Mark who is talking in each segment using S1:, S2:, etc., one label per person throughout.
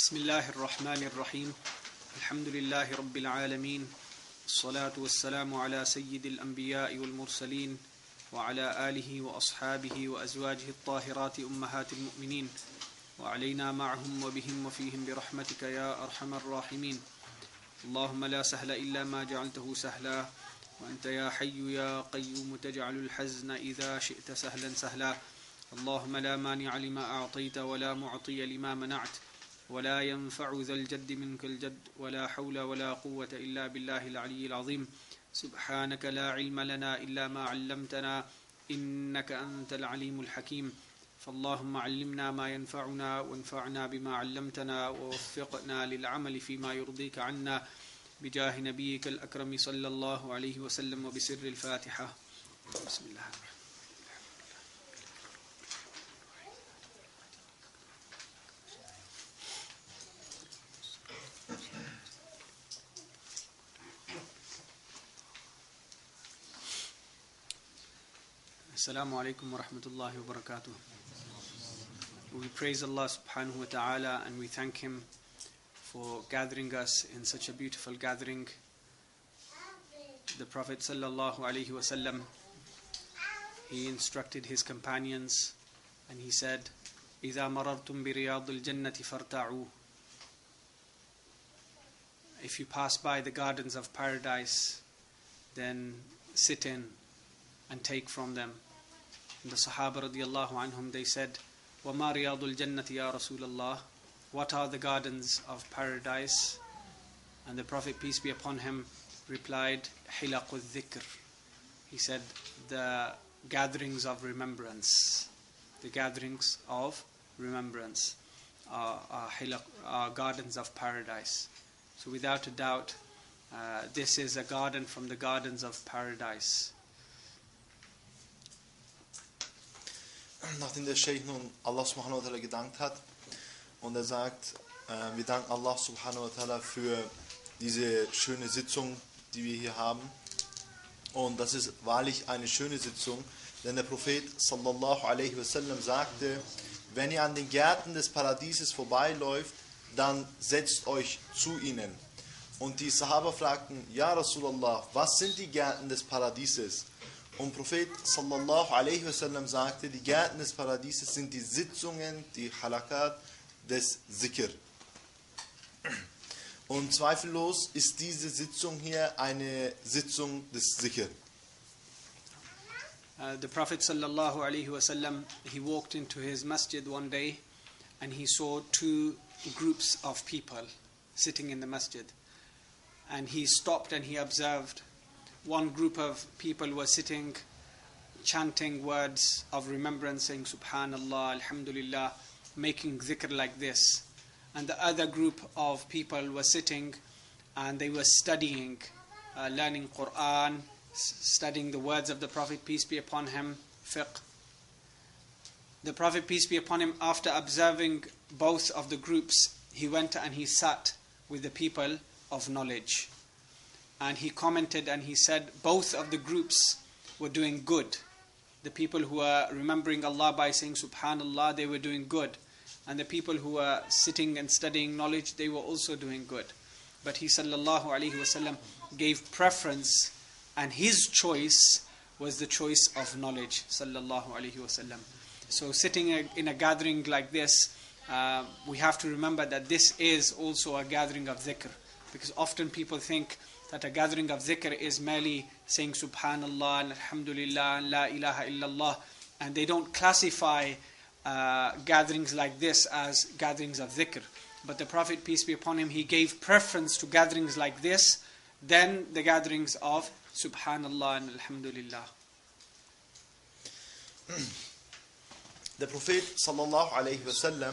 S1: بسم الله الرحمن الرحيم الحمد لله رب العالمين الصلاة والسلام على سيد الأنبياء والمرسلين وعلى آله وأصحابه وأزواجه الطاهرات أمهات المؤمنين وعلينا معهم وبهم وفيهم برحمتك يا أرحم الراحمين. اللهم لا سهل إلا ما جعلته سهلا وأنت يا حي يا قيوم تجعل الحزن إذا شئت سهلا سهلا. اللهم لا مانع لما أعطيت ولا معطي لما منعت ولا ينفع ذا الجد منك الجد ولا حول ولا قوة إلا بالله العلي العظيم. سبحانك لا علم لنا إلا ما علمتنا إنك أنت العليم الحكيم. فاللهم علمنا ما ينفعنا وانفعنا بما علمتنا ووفقنا للعمل فيما يرضيك عنا بجاه نبيك الأكرم صلى الله عليه وسلم وبسر الفاتحة. بسم الله الرحمن الرحيم. Assalamu alaikum wa rahmatullahi wa barakatuh. We praise Allah subhanahu wa ta'ala and we thank Him for gathering us in such a beautiful gathering. The Prophet sallallahu alaihi wasallam, he instructed his companions and he said, إِذَا مَرَرْتُمْ بِرِيَاضِ الْجَنَّةِ فَارْتَعُوا. If you pass by the gardens of paradise, then sit in and take from them. And the Sahaba radiallahu anhum, they said, وَمَا رِيَاضُ الْجَنَّةِ يَا رَسُولَ اللَّهِ. What are the gardens of paradise? And the Prophet, peace be upon him, replied, حِلَقُ الذِّكْر. He said, the gatherings of remembrance. The gatherings of remembrance are gardens of paradise. So without a doubt, this is a garden from the gardens of paradise.
S2: Nachdem der Sheikh nun Allah subhanahu wa ta'ala gedankt hat und er sagt, wir danken Allah subhanahu wa ta'ala für diese schöne Sitzung, die wir hier haben, und das ist wahrlich eine schöne Sitzung, denn der Prophet sallallahu alaihi wasallam sagte, wenn ihr an den Gärten des Paradieses vorbeiläuft, dann setzt euch zu ihnen. Und die Sahaba fragten, Ja Rasulallah, was sind die Gärten des Paradieses? Und Prophet sallallahu alaihi wasallam sagte, die Gärten des Paradieses sind die Sitzungen, die Halakat des Zikr. Und zweifellos ist diese Sitzung hier eine Sitzung des Zikr.
S1: The Prophet sallallahu alaihi wasallam, he walked into his masjid one day and he saw two groups of people sitting in the masjid. And he stopped and he observed one group of people were sitting chanting words of remembrance, saying Subhanallah, Alhamdulillah, making dhikr like this. And the other group of people were sitting and they were studying, learning Quran, studying the words of the Prophet, peace be upon him, fiqh. The Prophet, peace be upon him, after observing both of the groups, he went and he sat with the people of knowledge. And he commented and he said, both of the groups were doing good. The people who were remembering Allah by saying Subhanallah, they were doing good. And the people who were sitting and studying knowledge, they were also doing good. But he sallallahu alaihi wasallam gave preference, and his choice was the choice of knowledge, sallallahu alaihi wasallam. So sitting in a gathering like this, we have to remember that this is also a gathering of dhikr. Because often people think that a gathering of dhikr is merely saying Subhanallah and Alhamdulillah and La ilaha illallah, and they don't classify gatherings like this as gatherings of dhikr. But the Prophet, peace be upon him, he gave preference to gatherings like this than the gatherings of Subhanallah and Alhamdulillah.
S2: Der Prophet sallallahu alaihi wasallam,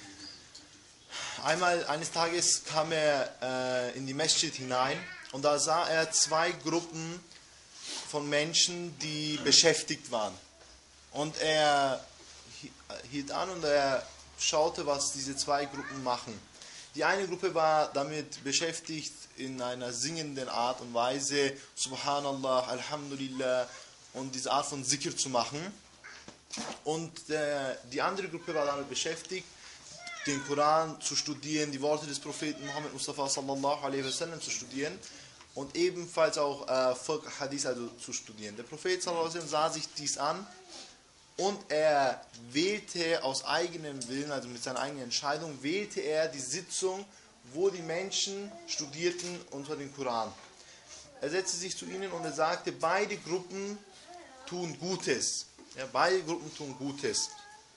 S2: eines Tages kam er in die Masjid hinein und da sah er zwei Gruppen von Menschen, die beschäftigt waren. Und er hielt an und er schaute, was diese zwei Gruppen machen. Die eine Gruppe war damit beschäftigt, in einer singenden Art und Weise Subhanallah, Alhamdulillah und diese Art von Zikr zu machen. Und die andere Gruppe war damit beschäftigt, den Koran zu studieren, die Worte des Propheten Muhammad Mustafa sallallahu alaihi wasallam zu studieren und ebenfalls auch Fiqh Hadith, also zu studieren. Der Prophet sallallahu alaihi wasallam sah sich dies an und er wählte aus eigenem Willen, also mit seiner eigenen Entscheidung, wählte er die Sitzung, wo die Menschen studierten unter den Koran. Er setzte sich zu ihnen und er sagte, beide Gruppen tun Gutes. Ja, beide Gruppen tun Gutes.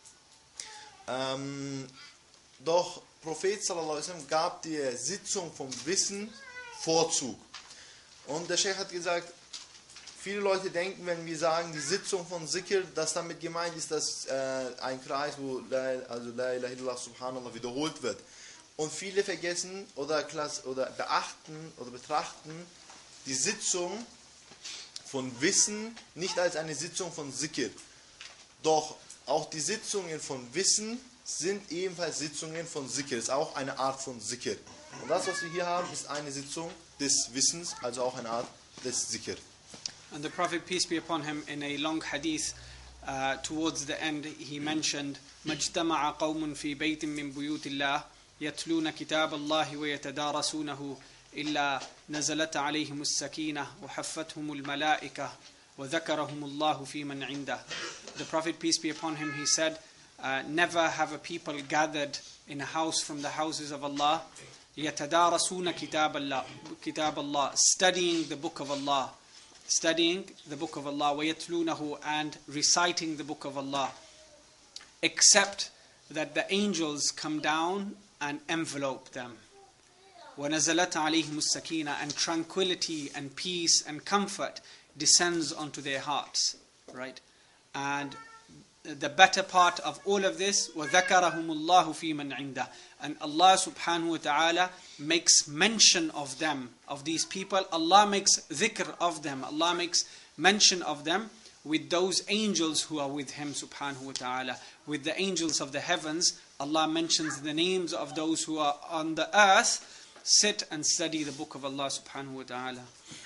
S2: Doch Prophet sallallahu alaihi wasallam gab der Sitzung vom Wissen Vorzug. Und der Sheikh hat gesagt, viele Leute denken, wenn wir sagen, die Sitzung von Zikr, dass damit gemeint ist, dass ein Kreis, wo La ilaha illallah subhanallah wiederholt wird. Und viele vergessen oder beachten oder betrachten die Sitzung von Wissen nicht als eine Sitzung von Zikr. Doch auch die Sitzungen von Wissen sind ebenfalls Sitzungen von Zikr. Das ist auch eine Art von Zikr. Und das, was wir hier haben, ist eine Sitzung des Wissens, also auch eine Art des Zikr.
S1: And the Prophet, peace be upon him, in a long hadith, towards the end, he mentioned, مَجْتَمَعَ قَوْمٌ فِي بَيْتٍ مِّن بُيُوتِ اللَّهِ يَتْلُونَ كِتَابَ اللَّهِ وَيَتَدَارَسُونَهُ إِلَّا نَزَلَتْ عَلَيْهِمُ السَّكِينَةُ وَحَفَّتْهُمُ الْمَلَائِكَةُ وَذَكَرَهُمُ اللَّهُ فِي مَنْ عِنْدَهُ. The Prophet, peace be upon him, he said, never have a people gathered in a house from the houses of Allah, يَتَدَارَسُونَ كِتَابَ اللَّهِ, studying the book of Allah, وَيَتْلُونَهُ, and reciting the book of Allah, except that the angels come down and envelope them. وَنَزَلَتْ عَلَيْهِمُ السَّكِينَةُ, and tranquility and peace and comfort descends onto their hearts, right? And the better part of all of this, وَذَكَرَهُمُ اللَّهُ فِي مَنْ عِنْدَهُ, and Allah subhanahu wa ta'ala makes mention of them, of these people. Allah makes dhikr of them, Allah makes mention of them with those angels who are with Him subhanahu wa ta'ala. With the angels of the heavens, Allah mentions the names of those who are on the earth, sit and study the book of Allah subhanahu wa ta'ala.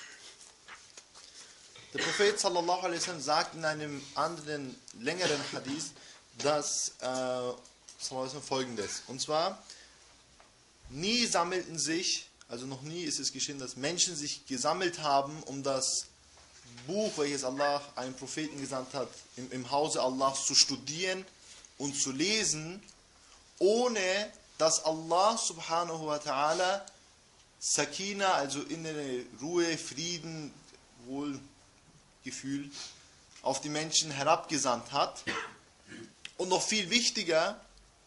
S2: Der Prophet sallallahu alaihi wasallam sagt in einem anderen, längeren Hadith, dass Folgendes. Und zwar, nie sammelten sich, also noch nie ist es geschehen, dass Menschen sich gesammelt haben, um das Buch, welches Allah einem Propheten gesandt hat, im Hause Allahs zu studieren und zu lesen, ohne dass Allah subhanahu wa ta'ala Sakina, also innere Ruhe, Frieden, Wohlgefühl auf die Menschen herabgesandt hat. Und noch viel wichtiger,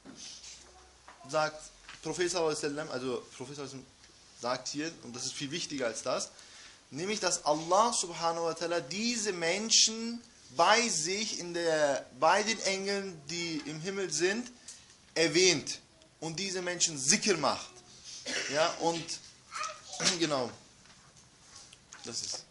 S2: sagt Prophet sallallahu alaihi wasallam, also Prophet sallallahu alaihi wasallam sagt hier, und das ist viel wichtiger als das, nämlich, dass Allah subhanahu wa ta'ala diese Menschen bei sich, bei den Engeln, die im Himmel sind, erwähnt und diese Menschen Zikr macht. Ja, und genau, das ist.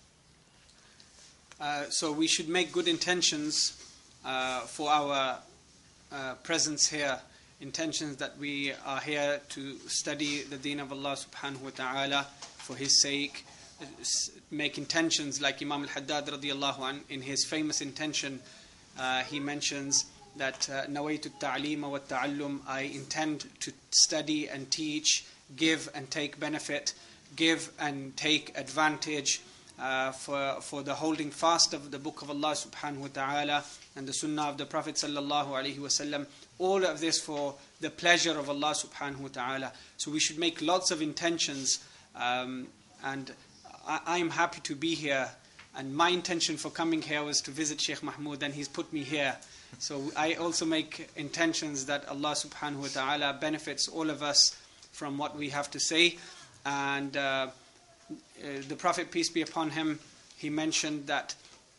S1: So we should make good intentions for our presence here. Intentions that we are here to study the deen of Allah subhanahu wa ta'ala for His sake. Make intentions like Imam al-Haddad radiyallahu an, in his famous intention, he mentions that nawaitu at-ta'lima wa at-ta'allum, I intend to study and teach, give and take benefit, give and take advantage for the holding fast of the book of Allah subhanahu wa ta'ala and the sunnah of the Prophet sallallahu alaihi wasallam. All of this for the pleasure of Allah subhanahu wa ta'ala. So we should make lots of intentions, and I'm happy to be here, and my intention for coming here was to visit Sheikh Mahmoud, and he's put me here. So I also make intentions that Allah subhanahu wa ta'ala benefits all of us from what we have to say. And the Prophet, peace be upon him, he mentioned that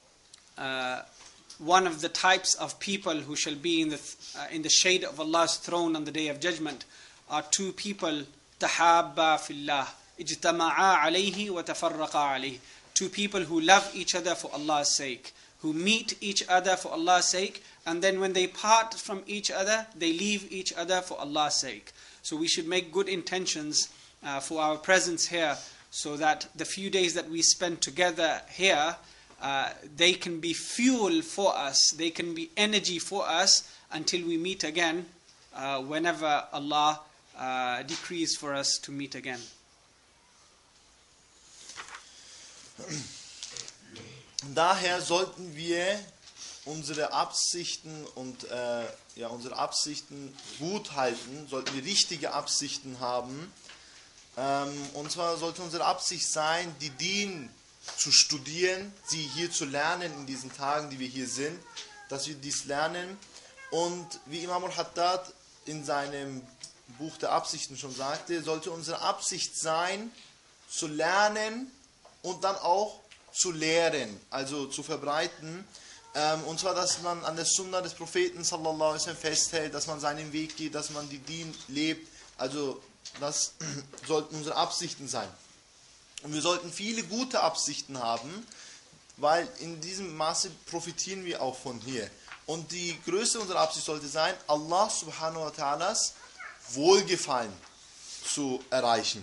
S1: one of the types of people who shall be in the shade of Allah's throne on the Day of Judgment are two people, tahabba fillah, ijtama'a alayhi wa tafarraqa alayhi. Two people who love each other for Allah's sake, who meet each other for Allah's sake, and then when they part from each other, they leave each other for Allah's sake. So we should make good intentions for our presence here, so that the few days that we spend together here, they can be fuel for us, they can be energy for us until we meet again whenever Allah decrees for us to meet again.
S2: Daher sollten wir unsere Absichten gut halten, sollten wir richtige Absichten haben. Und zwar sollte unsere Absicht sein, die Deen zu studieren, sie hier zu lernen in diesen Tagen, die wir hier sind, dass wir dies lernen. Und wie Imam al-Haddad in seinem Buch der Absichten schon sagte, sollte unsere Absicht sein, zu lernen und dann auch zu lehren, also zu verbreiten. Und zwar, dass man an der Sunna des Propheten sallallahu alaihi wasallam festhält, dass man seinen Weg geht, dass man die Deen lebt. Also das sollten unsere Absichten sein. Und wir sollten viele gute Absichten haben, weil in diesem Maße profitieren wir auch von hier. Und die größte unserer Absicht sollte sein, Allah subhanahu wa ta'alas Wohlgefallen zu erreichen.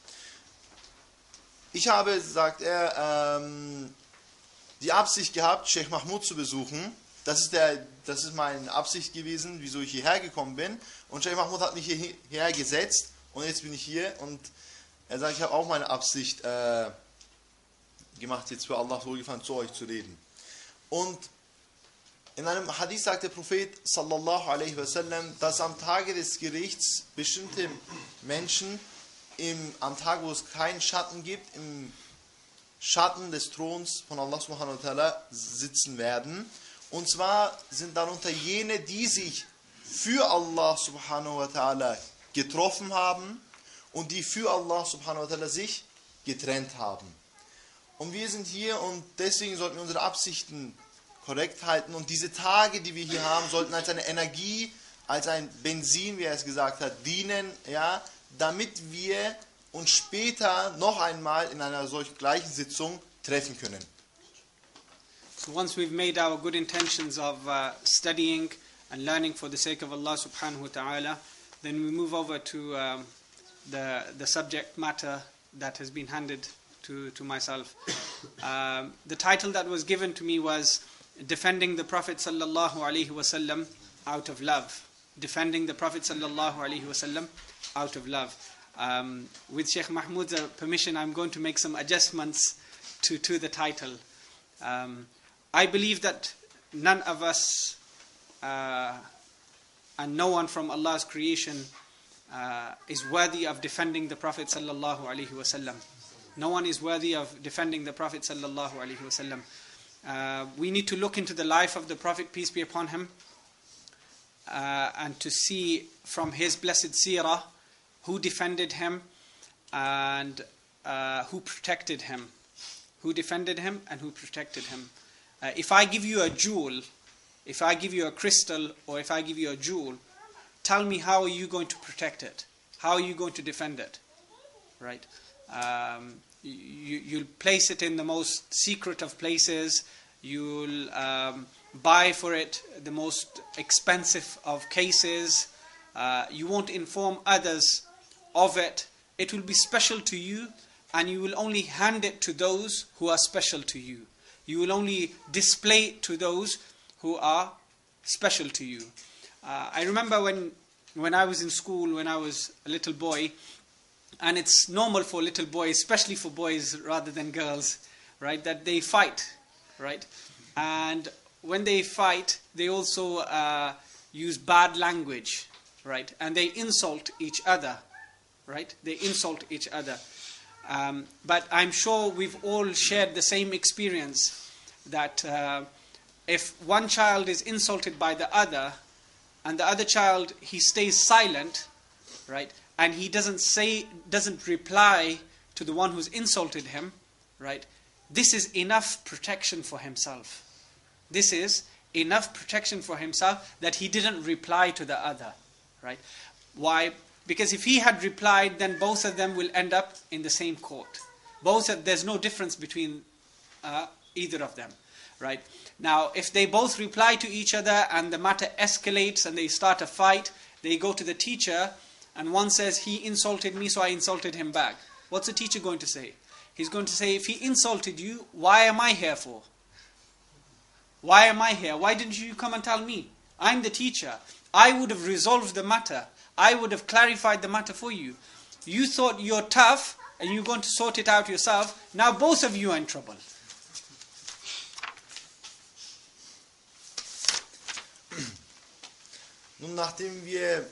S2: Ich habe, sagt er, die Absicht gehabt, Sheikh Mahmud zu besuchen. Das ist meine Absicht gewesen, wieso ich hierher gekommen bin. Und Sheikh Mahmud hat mich hierher gesetzt und jetzt bin ich hier. Und er sagt, ich habe auch meine Absicht gemacht, jetzt für Allah Wohlgefallen zu euch zu reden. Und in einem Hadith sagt der Prophet sallallahu alaihi wasallam, dass am Tage des Gerichts bestimmte Menschen am Tag, wo es keinen Schatten gibt, im Schatten des Throns von Allah subhanahu wa ta'ala sitzen werden. Und zwar sind darunter jene, die sich für Allah subhanahu wa ta'ala getroffen haben und die für Allah subhanahu wa ta'ala sich getrennt haben. Und wir sind hier und deswegen sollten wir unsere Absichten korrekt halten. Und diese Tage, die wir hier haben, sollten als eine Energie, als ein Benzin, wie er es gesagt hat, dienen, ja, damit wir uns später noch einmal in einer solch gleichen Sitzung treffen können.
S1: So once we've made our good intentions of studying and learning for the sake of Allah subhanahu wa ta'ala, then we move over to the subject matter that has been handed to myself. The title that was given to me was Defending the Prophet sallallahu alaihi wasallam out of love. Defending the Prophet sallallahu alaihi wasallam out of love. With Sheikh Mahmoud's permission, I'm going to make some adjustments to the title. I believe that none of us and no one from Allah's creation is worthy of defending the Prophet sallallahu alaihi wasallam. No one is worthy of defending the Prophet sallallahu alaihi wasallam. We need to look into the life of the Prophet, peace be upon him, and to see from his blessed seerah who defended him and who protected him. Who defended him and who protected him. If I give you a jewel, if I give you a crystal, or if I give you a jewel, tell me how are you going to protect it? How are you going to defend it? Right? You'll place it in the most secret of places. You'll buy for it the most expensive of cases. You won't inform others of it. It will be special to you, and you will only hand it to those who are special to you. You will only display it to those who are special to you. I remember when I was in school, when I was a little boy, and it's normal for little boys, especially for boys rather than girls, right, that they fight, right? And when they fight, they also use bad language, right? And they insult each other, right? They insult each other. But I'm sure we've all shared the same experience that if one child is insulted by the other, and the other child, he stays silent, right? And he doesn't reply to the one who's insulted him, right? This is enough protection for himself. This is enough protection for himself that he didn't reply to the other, right? Why? Because if he had replied, then both of them will end up in the same court. There's no difference between either of them, right? Now, if they both reply to each other and the matter escalates and they start a fight, they go to the teacher and one says, he insulted me, so I insulted him back. What's the teacher going to say? He's going to say, if he insulted you, why am I here for? Why am I here? Why didn't you come and tell me? I'm the teacher. I would have resolved the matter. I would have clarified the matter for you. You thought you're tough and you're going to sort it out yourself. Now both of you are in trouble.
S2: Nun, nachdem wir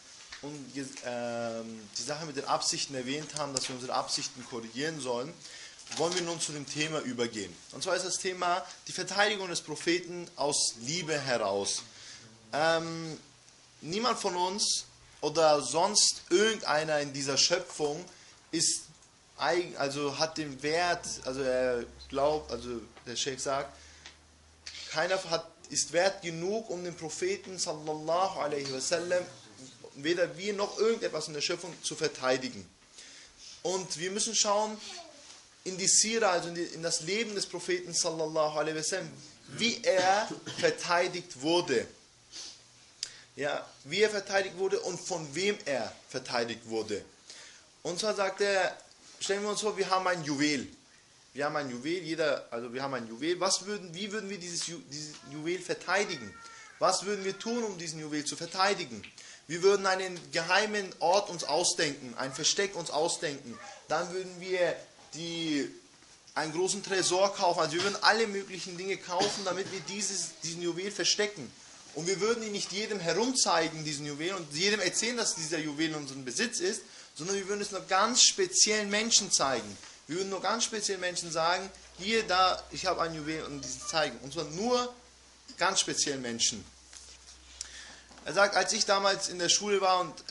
S2: die Sache mit den Absichten erwähnt haben, dass wir unsere Absichten korrigieren sollen, wollen wir nun zu dem Thema übergehen. Und zwar ist das Thema die Verteidigung des Propheten aus Liebe heraus. Niemand von uns oder sonst irgendeiner in dieser Schöpfung ist, also hat den Wert, also er glaubt, also der Sheikh sagt, keiner ist wert genug, um den Propheten sallallahu alaihi wasallam, weder wir noch irgendetwas in der Schöpfung zu verteidigen. Und wir müssen schauen in die Sira, also in das Leben des Propheten sallallahu alaihi wasallam, wie er verteidigt wurde. Ja, wie er verteidigt wurde und von wem er verteidigt wurde. Und zwar sagt er, stellen wir uns vor, wir haben ein Juwel. Wir haben ein Juwel, wir haben ein Juwel. Wie würden wir dieses Juwel verteidigen? Was würden wir tun, um diesen Juwel zu verteidigen? Wir würden einen geheimen Ort uns ausdenken, ein Versteck uns ausdenken. Dann würden wir einen großen Tresor kaufen. Also wir würden alle möglichen Dinge kaufen, damit wir diesen Juwel verstecken. Und wir würden ihn nicht jedem herumzeigen, diesen Juwel, und jedem erzählen, dass dieser Juwel in unserem Besitz ist, sondern wir würden es nur ganz speziellen Menschen zeigen. Wir würden nur ganz speziellen Menschen sagen, hier, da, ich habe ein Juwel und diesen zeigen. Und zwar nur ganz speziellen Menschen. Er sagt, als ich damals in der Schule war, und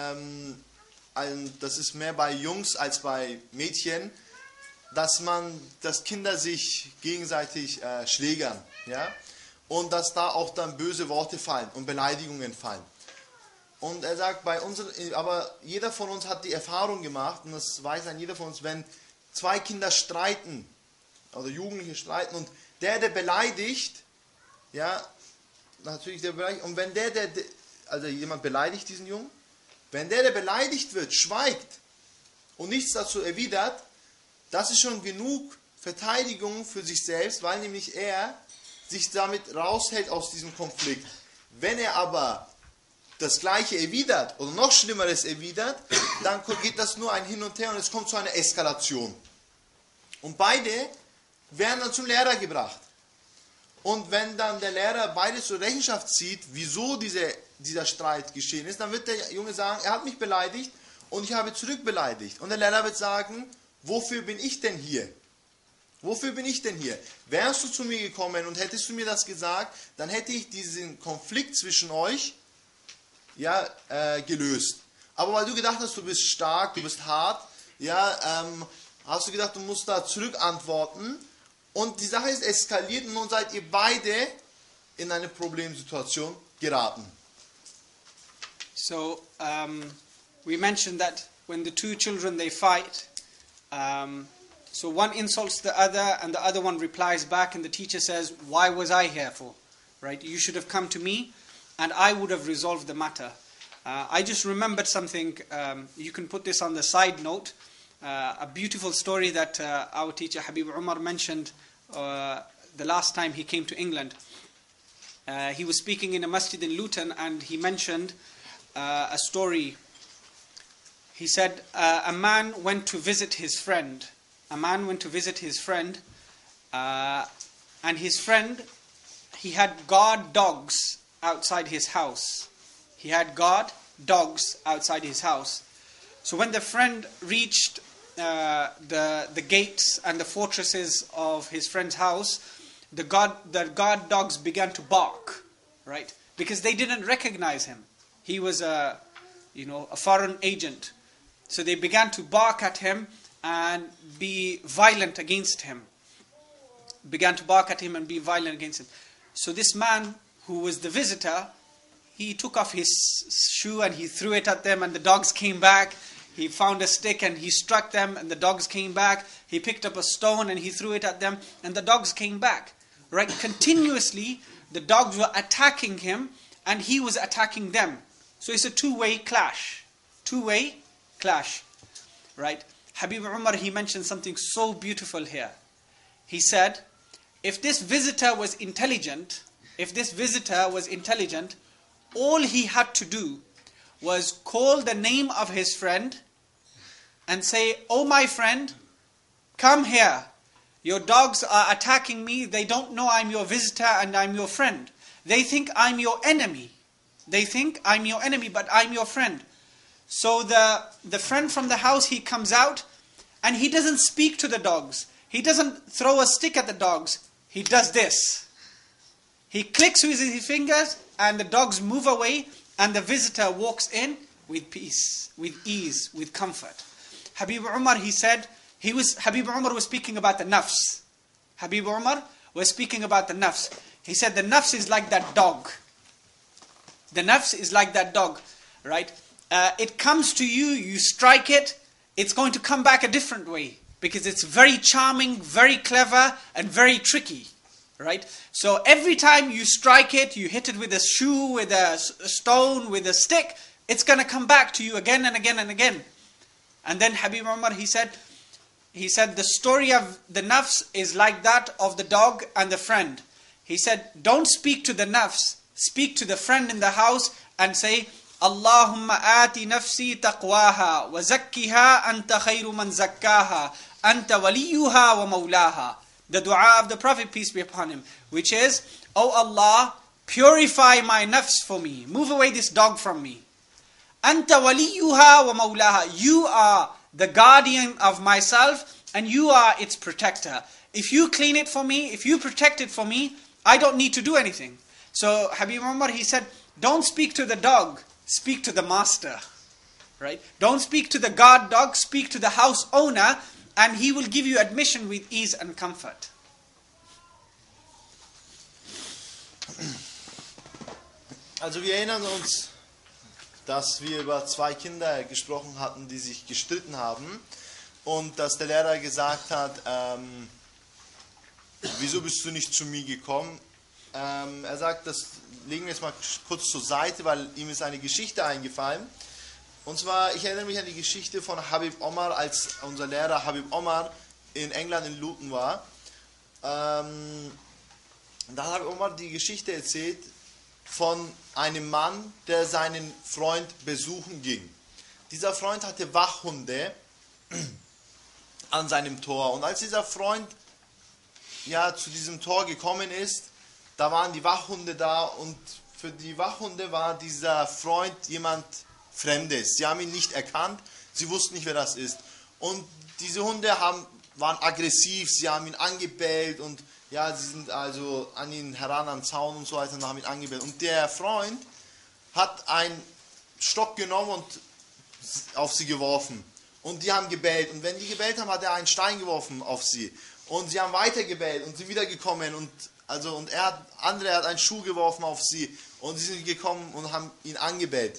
S2: das ist mehr bei Jungs als bei Mädchen, dass Kinder sich gegenseitig schlägern, ja, und dass da auch dann böse Worte fallen und Beleidigungen fallen. Und er sagt, aber jeder von uns hat die Erfahrung gemacht, und das weiß jeder von uns, wenn zwei Kinder streiten, oder Jugendliche streiten, und der beleidigt, ja, natürlich der beleidigt, und wenn also jemand beleidigt diesen Jungen, wenn der beleidigt wird, schweigt und nichts dazu erwidert, das ist schon genug Verteidigung für sich selbst, weil nämlich er sich damit raushält aus diesem Konflikt. Wenn er aber das Gleiche erwidert oder noch Schlimmeres erwidert, dann geht das nur ein Hin und Her und es kommt zu einer Eskalation. Und beide werden dann zum Lehrer gebracht. Und wenn dann der Lehrer beide zur Rechenschaft zieht, wieso dieser Streit geschehen ist, dann wird der Junge sagen, er hat mich beleidigt und ich habe zurückbeleidigt. Und der Lehrer wird sagen, wofür bin ich denn hier? Wofür bin ich denn hier? Wärst du zu mir gekommen und hättest du mir das gesagt, dann hätte ich diesen Konflikt zwischen euch gelöst. Aber weil du gedacht hast, du bist stark, du bist hart, hast du gedacht, du musst da zurückantworten. Und die Sache ist eskaliert und nun seid ihr beide in eine Problemsituation geraten.
S1: So, we mentioned that when the two children, they fight, so one insults the other and the other one replies back and the teacher says, why was I here for? Right? You should have come to me and I would have resolved the matter. I just remembered something, you can put this on the side note, a beautiful story that our teacher Habib Umar mentioned the last time he came to England. He was speaking in a masjid in Luton and he mentioned a story. He said a man went to visit his friend. And his friend, he had guard dogs outside his house. So when the friend reached the gates and the fortresses of his friend's house, the guard dogs began to bark, right? Because they didn't recognize him. He was a foreign agent. So they began to bark at him and be violent against him. So this man who was the visitor, he took off his shoe and he threw it at them and the dogs came back. He found a stick and he struck them and the dogs came back. He picked up a stone and he threw it at them and the dogs came back. Right? Continuously, the dogs were attacking him and he was attacking them. So it's a two-way clash. Right? Habib Umar, he mentioned something so beautiful here. He said, if this visitor was intelligent, if this visitor was intelligent, all he had to do was call the name of his friend and say, "Oh my friend, come here. Your dogs are attacking me. They don't know I'm your visitor and I'm your friend. They think I'm your enemy. They think I'm your enemy, but I'm your friend." So the friend from the house, he comes out and he doesn't speak to the dogs. He doesn't throw a stick at the dogs. He does this. He clicks with his fingers and the dogs move away and the visitor walks in with peace, with ease, with comfort. Habib Umar, he said, Habib Umar was speaking about the nafs. Habib Umar was speaking about the nafs. He said the nafs is like that dog. The nafs is like that dog, right? It comes to you, you strike it, it's going to come back a different way. Because it's very charming, very clever, and very tricky, right? So every time you strike it, you hit it with a shoe, with a stone, with a stick, it's going to come back to you again and again and again. And then Habib Umar, he said the story of the nafs is like that of the dog and the friend. He said, don't speak to the nafs, speak to the friend in the house and say, Allahumma ati nafsi taqwaha wa zakkiha anta khayru man zakkaha anta waliyuha wa mawlaha. The dua of the Prophet, peace be upon him, which is, "O Allah, purify my nafs for me. Move away this dog from me. Anta waliyuha wa mawlaha. You are the guardian of myself and you are its protector. If you clean it for me, if you protect it for me, I don't need to do anything." So Habib Umar, he said, don't speak to the dog, speak to the master. Right? Don't speak to the guard dog, speak to the house owner, and he will give you admission with ease and comfort.
S2: Also wir erinnern uns, dass wir über zwei Kinder gesprochen hatten, die sich gestritten haben und dass der Lehrer gesagt hat, wieso bist du nicht zu mir gekommen? Er sagt, das legen wir jetzt mal kurz zur Seite, weil ihm ist eine Geschichte eingefallen. Und zwar, ich erinnere mich an die Geschichte von Habib Omar, als unser Lehrer Habib Omar in England in Luton war. Da hat Habib Omar die Geschichte erzählt von einem Mann, der seinen Freund besuchen ging. Dieser Freund hatte Wachhunde an seinem Tor. Und als dieser Freund zu diesem Tor gekommen ist, da waren die Wachhunde da und für die Wachhunde war dieser Freund jemand Fremdes. Sie haben ihn nicht erkannt, sie wussten nicht, wer das ist. Und diese Hunde waren aggressiv, sie haben ihn angebellt und sie sind also an ihn heran am Zaun und so weiter und haben ihn angebellt. Und der Freund hat einen Stock genommen und auf sie geworfen. Und die haben gebellt. Und wenn die gebellt haben, hat er einen Stein geworfen auf sie. Und sie haben weiter gebellt und sind wieder gekommen und andere hat einen Schuh geworfen auf sie und sie sind gekommen und haben ihn angebellt.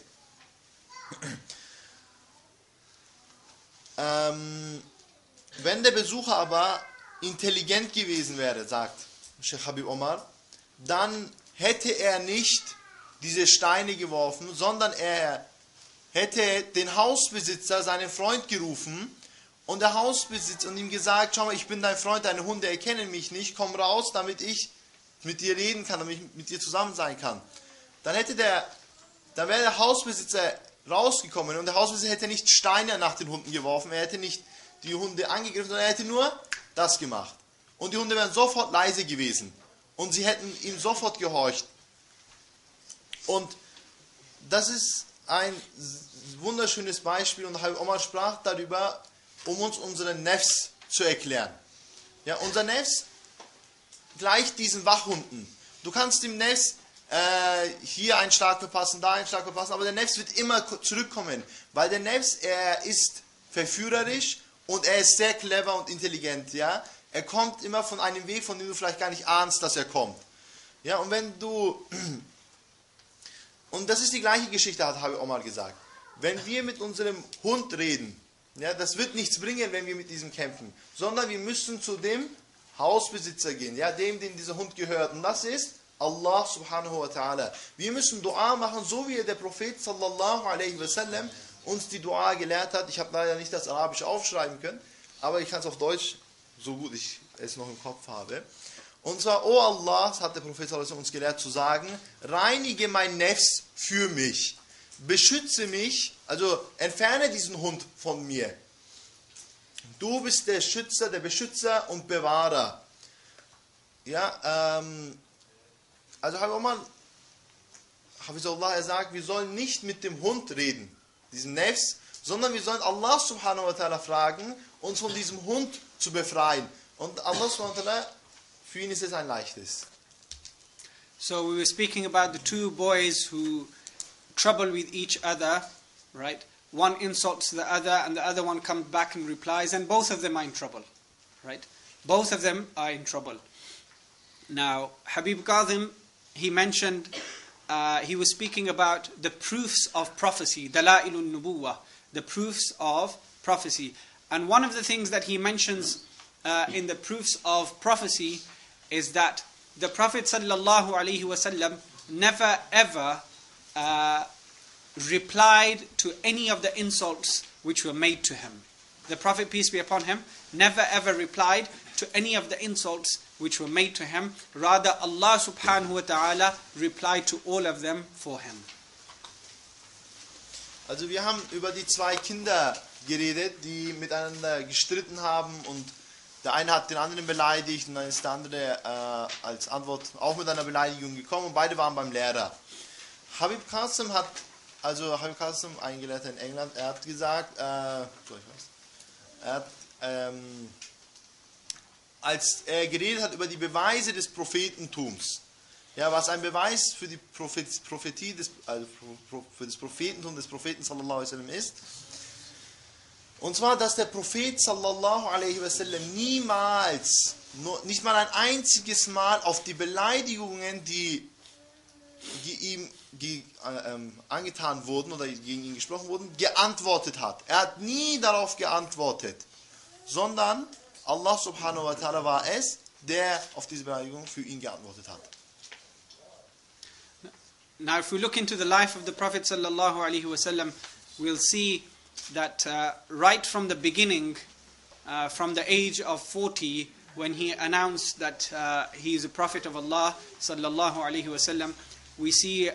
S2: Wenn der Besucher aber intelligent gewesen wäre, sagt Sheikh Habib Omar, dann hätte er nicht diese Steine geworfen, sondern er hätte den Hausbesitzer, seinen Freund gerufen und der Hausbesitzer und ihm gesagt, schau mal, ich bin dein Freund, deine Hunde erkennen mich nicht, komm raus, damit ich mit dir reden kann, damit ich mit dir zusammen sein kann. Dann wäre der Hausbesitzer rausgekommen und der Hausbesitzer hätte nicht Steine nach den Hunden geworfen, er hätte nicht die Hunde angegriffen, sondern er hätte nur das gemacht. Und die Hunde wären sofort leise gewesen und sie hätten ihm sofort gehorcht. Und das ist ein wunderschönes Beispiel und Habib Omar sprach darüber, um uns unseren Nefs zu erklären. Ja, unser Nefs gleicht diesen Wachhunden. Du kannst dem Nefs hier einen Schlag verpassen, da einen Schlag verpassen, aber der Nefs wird immer zurückkommen, weil der Nefs, er ist verführerisch und er ist sehr clever und intelligent. Ja? Er kommt immer von einem Weg, von dem du vielleicht gar nicht ahnst, dass er kommt. Ja, und das ist die gleiche Geschichte, hat Habib Omar gesagt. Wenn wir mit unserem Hund reden, ja, das wird nichts bringen, wenn wir mit diesem kämpfen, sondern wir müssen zu dem Hausbesitzer gehen, ja, dem dieser Hund gehört. Und das ist Allah subhanahu wa ta'ala. Wir müssen Dua machen, so wie der Prophet sallallahu alaihi wasallam uns die Dua gelehrt hat. Ich habe leider nicht das Arabisch aufschreiben können, aber ich kann es auf Deutsch, so gut ich es noch im Kopf habe. Und zwar, oh Allah, hat der Prophet uns gelehrt zu sagen, reinige mein Nefs für mich, beschütze mich, also entferne diesen Hund von mir. Du bist der Schützer, der Beschützer und Bewahrer. Ja, also Hafizullah, er sagt, wir sollen nicht mit dem Hund reden, diesem Nefs, sondern wir sollen Allah subhanahu wa ta'ala fragen, uns von diesem Hund zu befreien. Und Allah subhanahu wa ta'ala, für ihn ist es ein leichtes.
S1: So we were speaking about the two boys who trouble with each other, right? One insults the other and the other one comes back and replies, and both of them are in trouble, right? Both of them are in trouble. Now, Habib Qasim, he mentioned, he was speaking about the proofs of prophecy, Dala'ilun Nubuwah, the proofs of prophecy. And one of the things that he mentions in the proofs of prophecy is that the Prophet sallallahu alaihi wasallam never ever replied to any of the insults which were made to him. The Prophet, peace be upon him, never ever replied to any of the insults which were made to him. Rather, Allah subhanahu wa ta'ala replied to all of them for him.
S2: Also wir haben über die zwei Kinder geredet, die miteinander gestritten haben und der eine hat den anderen beleidigt und dann ist der andere als Antwort auch mit einer Beleidigung gekommen und beide waren beim Lehrer. Habib Qasim, ein Gelehrter in England, er hat gesagt, als er geredet hat über die Beweise des Prophetentums, ja, was ein Beweis für die Prophetie für das Prophetentum des Propheten sallallahu alaihi wasallam ist, und zwar, dass der Prophet sallallahu alaihi wasallam niemals, nicht mal ein einziges Mal auf die Beleidigungen, die ihm angetan wurden oder gegen ihn gesprochen wurden, geantwortet hat. Er hat nie darauf geantwortet, sondern Allah subhanahu wa ta'ala war es, der auf diese Beleidigung für ihn geantwortet hat.
S1: Now, if we look into the life of the Prophet sallallahu alaihi wasallam, we'll see that right from the beginning, from the age of 40, when he announced that he is a prophet of Allah sallallahu alaihi wasallam, we see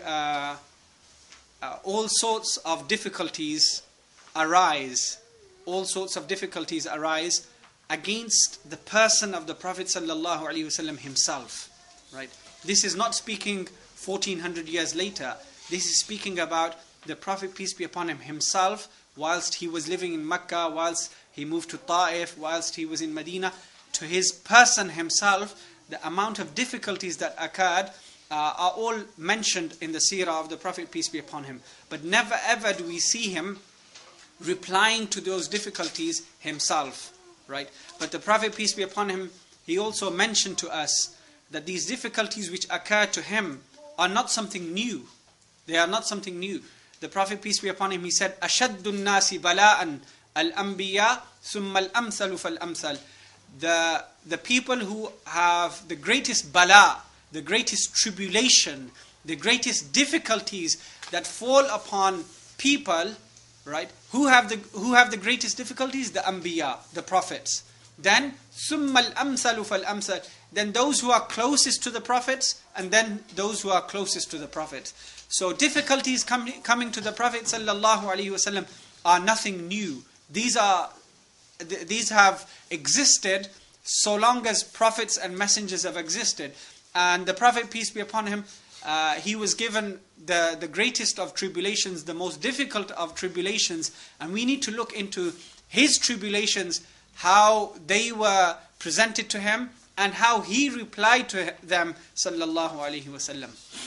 S1: all sorts of difficulties arise. All sorts of difficulties arise against the person of the Prophet sallallahu alaihi wasallam himself. Right? This is not speaking 1400 years later. This is speaking about the Prophet, peace be upon him, himself, whilst he was living in Mecca, whilst he moved to Ta'if, whilst he was in Medina. To his person himself, the amount of difficulties that occurred are all mentioned in the seerah of the Prophet, peace be upon him. But never ever do we see him replying to those difficulties himself. Right? But the Prophet, peace be upon him, he also mentioned to us that these difficulties which occurred to him are not something new. They are not something new. The Prophet, peace be upon him, he said, أَشَدُّ النَّاسِ بَلَاءً الْأَنْبِيَاءُ ثُمَّ الْأَمْثَلُ فَالْأَمْثَلُ. The people who have the greatest bala, the greatest tribulation, the greatest difficulties that fall upon people, right? Who have the greatest difficulties? The Anbiya, the prophets. Then ثُمَّ الْأَمْثَلُ فَالْأَمْثَلُ. Then those who are closest to the prophets, and then those who are closest to the prophets. So difficulties coming to the Prophet sallallahu alaihi wasallam are nothing new. These have existed so long as prophets and messengers have existed. And the Prophet, peace be upon him, he was given the greatest of tribulations, the most difficult of tribulations. And we need to look into his tribulations, how they were presented to him, and how he replied to them, sallallahu alaihi wasallam.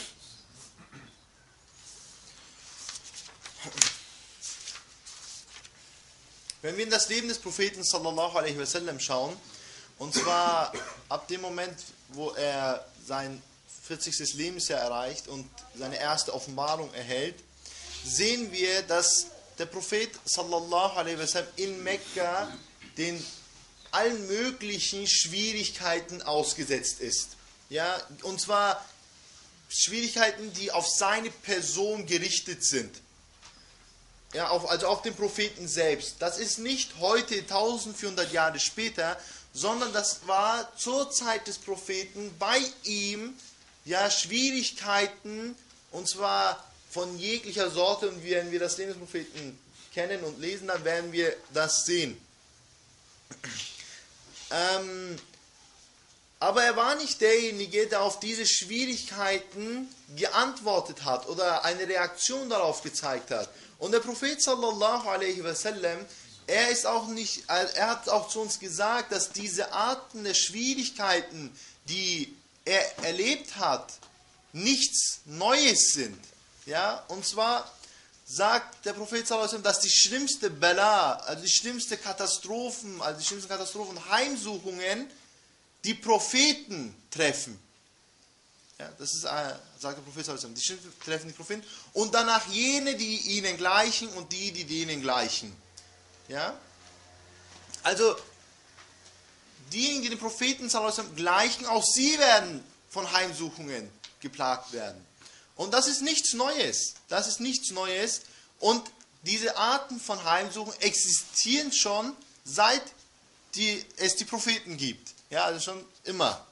S2: Wenn wir in das Leben des Propheten sallallahu alaihi wasallam schauen, und zwar ab dem Moment, wo er sein 40. Lebensjahr erreicht und seine erste Offenbarung erhält, sehen wir, dass der Prophet sallallahu alaihi wasallam in Mekka den allen möglichen Schwierigkeiten ausgesetzt ist. Ja, und zwar Schwierigkeiten, die auf seine Person gerichtet sind. Ja, also auf den Propheten selbst. Das ist nicht heute, 1400 Jahre später, sondern das war zur Zeit des Propheten bei ihm ja Schwierigkeiten, und zwar von jeglicher Sorte, und wenn wir das Leben des Propheten kennen und lesen, dann werden wir das sehen. Aber er war nicht derjenige, der auf diese Schwierigkeiten geantwortet hat oder eine Reaktion darauf gezeigt hat. Und der Prophet sallallahu alaihi wasallam, er hat auch zu uns gesagt, dass diese Arten der Schwierigkeiten, die er erlebt hat, nichts Neues sind. Ja, und zwar sagt der Prophet sallallahu alaihi wasallam, dass die schlimmste Bala, also die schlimmsten Katastrophen, Heimsuchungen, die Propheten treffen. Ja, das ist, sagt der Prophet sallallahu alaihi wasallam, die schlimmsten treffen die Propheten und danach jene, die ihnen gleichen und die ihnen gleichen. Ja? Also diejenigen, die den Propheten sallallahu alaihi wasallam gleichen, auch sie werden von Heimsuchungen geplagt werden. Und das ist nichts Neues. Das ist nichts Neues. Und diese Arten von Heimsuchungen existieren schon seit es die Propheten gibt. Ja, also schon immer.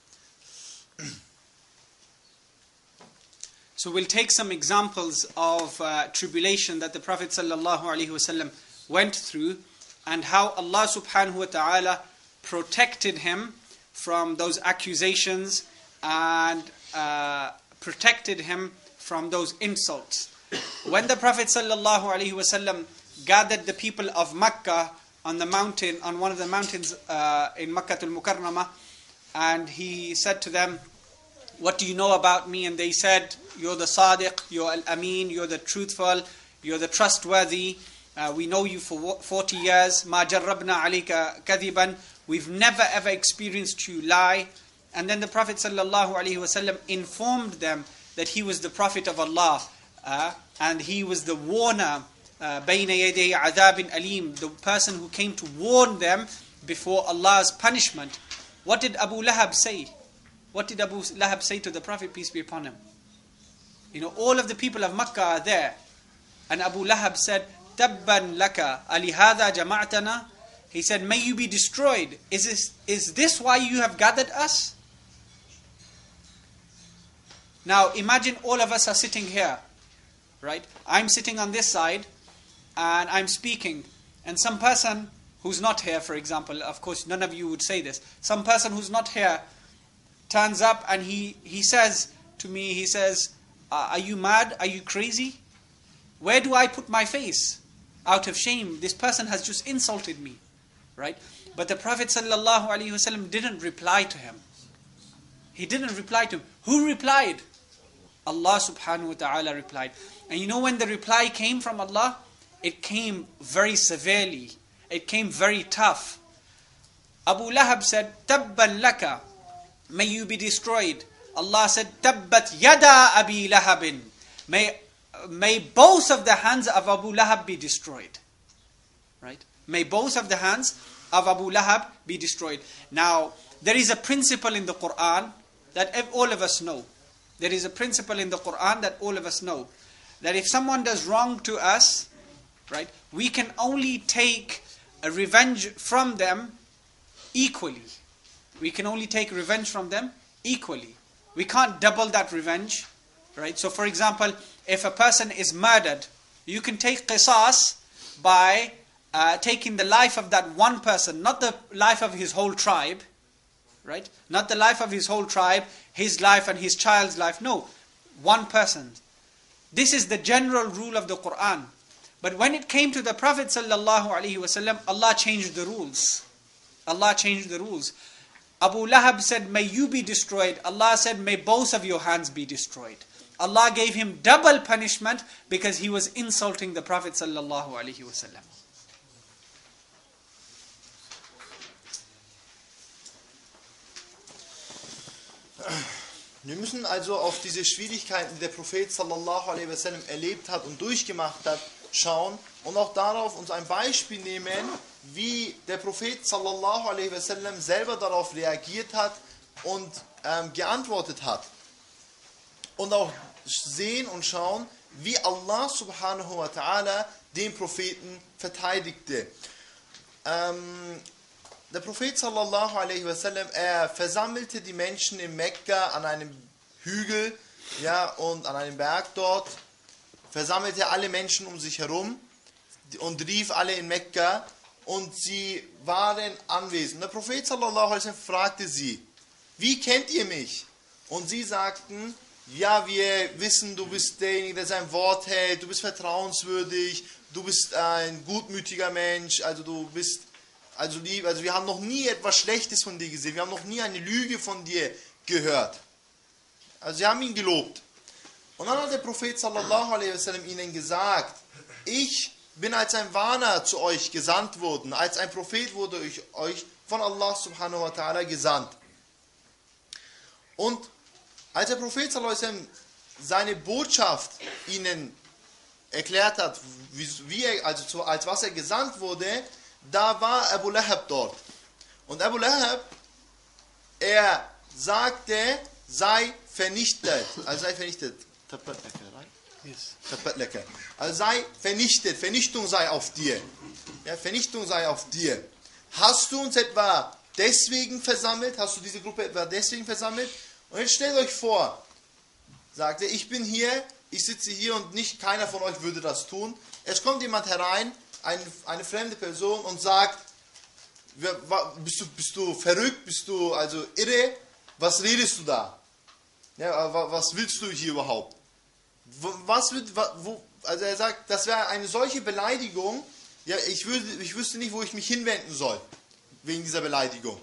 S1: So we'll take some examples of tribulation that the Prophet sallallahu alaihi wasallam went through, and how Allah subhanahu wa ta'ala protected him from those accusations and protected him from those insults. When the Prophet sallallahu alaihi wasallam gathered the people of Makkah on the mountain, on one of the mountains in Makkah al-Mukarramah, and he said to them, "What do you know about me?" And they said, "You're the Sadiq, you're al-Amin, you're the truthful, you're the trustworthy. We know you for 40 years. مَا جَرَّبْنَا عَلَيْكَ كَذِبًا. We've never ever experienced you lie." And then the Prophet sallallahu alaihi wasallam informed them that he was the Prophet of Allah, and he was the warner, بَيْنَ يَدَيْ عَذَابٍ أَلِيمٍ, the person who came to warn them before Allah's punishment. What did Abu Lahab say? What did Abu Lahab say to the Prophet, peace be upon him? You know, all of the people of Makkah are there. And Abu Lahab said, "Tabban laka alihada jama'tana." He said, "May you be destroyed. Is this why you have gathered us?" Now imagine all of us are sitting here, right? I'm sitting on this side and I'm speaking, and some person who's not here, for example, of course none of you would say this, some person who's not here turns up and he says to me, he says, "Are you mad? Are you crazy? Where do I put my face? Out of shame, this person has just insulted me." Right? But the Prophet sallallahu alaihi wasallam didn't reply to him. He didn't reply to him. Who replied? Allah subhanahu wa ta'ala replied. And you know when the reply came from Allah, it came very severely. It came very tough. Abu Lahab said, "Tabban laka." May you be destroyed. Allah said, "Tabbat yada abi lahabin." May both of the hands of Abu Lahab be destroyed. Right? May both of the hands of Abu Lahab be destroyed. Now, there is a principle in the Quran that all of us know. There is a principle in the Quran that all of us know. That if someone does wrong to us, right, we can only take a revenge from them equally. We can only take revenge from them equally. We can't double that revenge. Right? So for example, if a person is murdered, you can take qisas by taking the life of that one person, not the life of his whole tribe. Right? Not the life of his whole tribe, his life and his child's life. No, one person. This is the general rule of the Quran. But when it came to the Prophet sallallahu alaihi wasallam, Allah changed the rules. Allah changed the rules. Abu Lahab said, "May you be destroyed." Allah said, "May both of your hands be destroyed." Allah gave him double punishment because he was insulting the Prophet sallallahu alaihi wasallam.
S2: Wir müssen also auf diese Schwierigkeiten, die der Prophet sallallahu alaihi wasallam erlebt hat und durchgemacht hat, schauen und auch darauf uns ein Beispiel nehmen, wie der Prophet sallallahu alaihi wasallam selber darauf reagiert hat und geantwortet hat. Und auch sehen und schauen, wie Allah subhanahu wa ta'ala den Propheten verteidigte. der Prophet sallallahu alaihi wasallam, er versammelte die Menschen in Mekka an einem Hügel, ja, und an einem Berg dort, versammelte alle Menschen um sich herum und rief alle in Mekka und sie waren anwesend. Der Prophet sallallahu alaihi wasallam fragte sie, wie kennt ihr mich? Und sie sagten, ja, wir wissen, du bist derjenige, der sein Wort hält, du bist vertrauenswürdig, du bist ein gutmütiger Mensch, also du bist lieb, also wir haben noch nie etwas Schlechtes von dir gesehen, wir haben noch nie eine Lüge von dir gehört. Also sie haben ihn gelobt. Und dann hat der Prophet sallallahu alaihi wasallam ihnen gesagt, ich bin als ein Warner zu euch gesandt worden, als ein Prophet wurde ich euch von Allah subhanahu wa ta'ala gesandt. Und als der Prophet sallallahu alaihi wasallam seine Botschaft ihnen erklärt hat, als was er gesandt wurde, da war Abu Lahab dort. Und Abu Lahab, er sagte, sei vernichtet. Also sei vernichtet. Also sei vernichtet. Vernichtung sei auf dir. Ja, Vernichtung sei auf dir. Hast du uns etwa deswegen versammelt? Hast du diese Gruppe etwa deswegen versammelt? Und jetzt stellt euch vor, sagt er, ich bin hier, ich sitze hier und nicht keiner von euch würde das tun. Es kommt jemand herein, eine fremde Person und sagt, bist du verrückt, bist du also irre, was redest du da? Ja, was willst du hier überhaupt? Also er sagt, das wäre eine solche Beleidigung, ja, ich wüsste nicht, wo ich mich hinwenden soll, wegen dieser Beleidigung.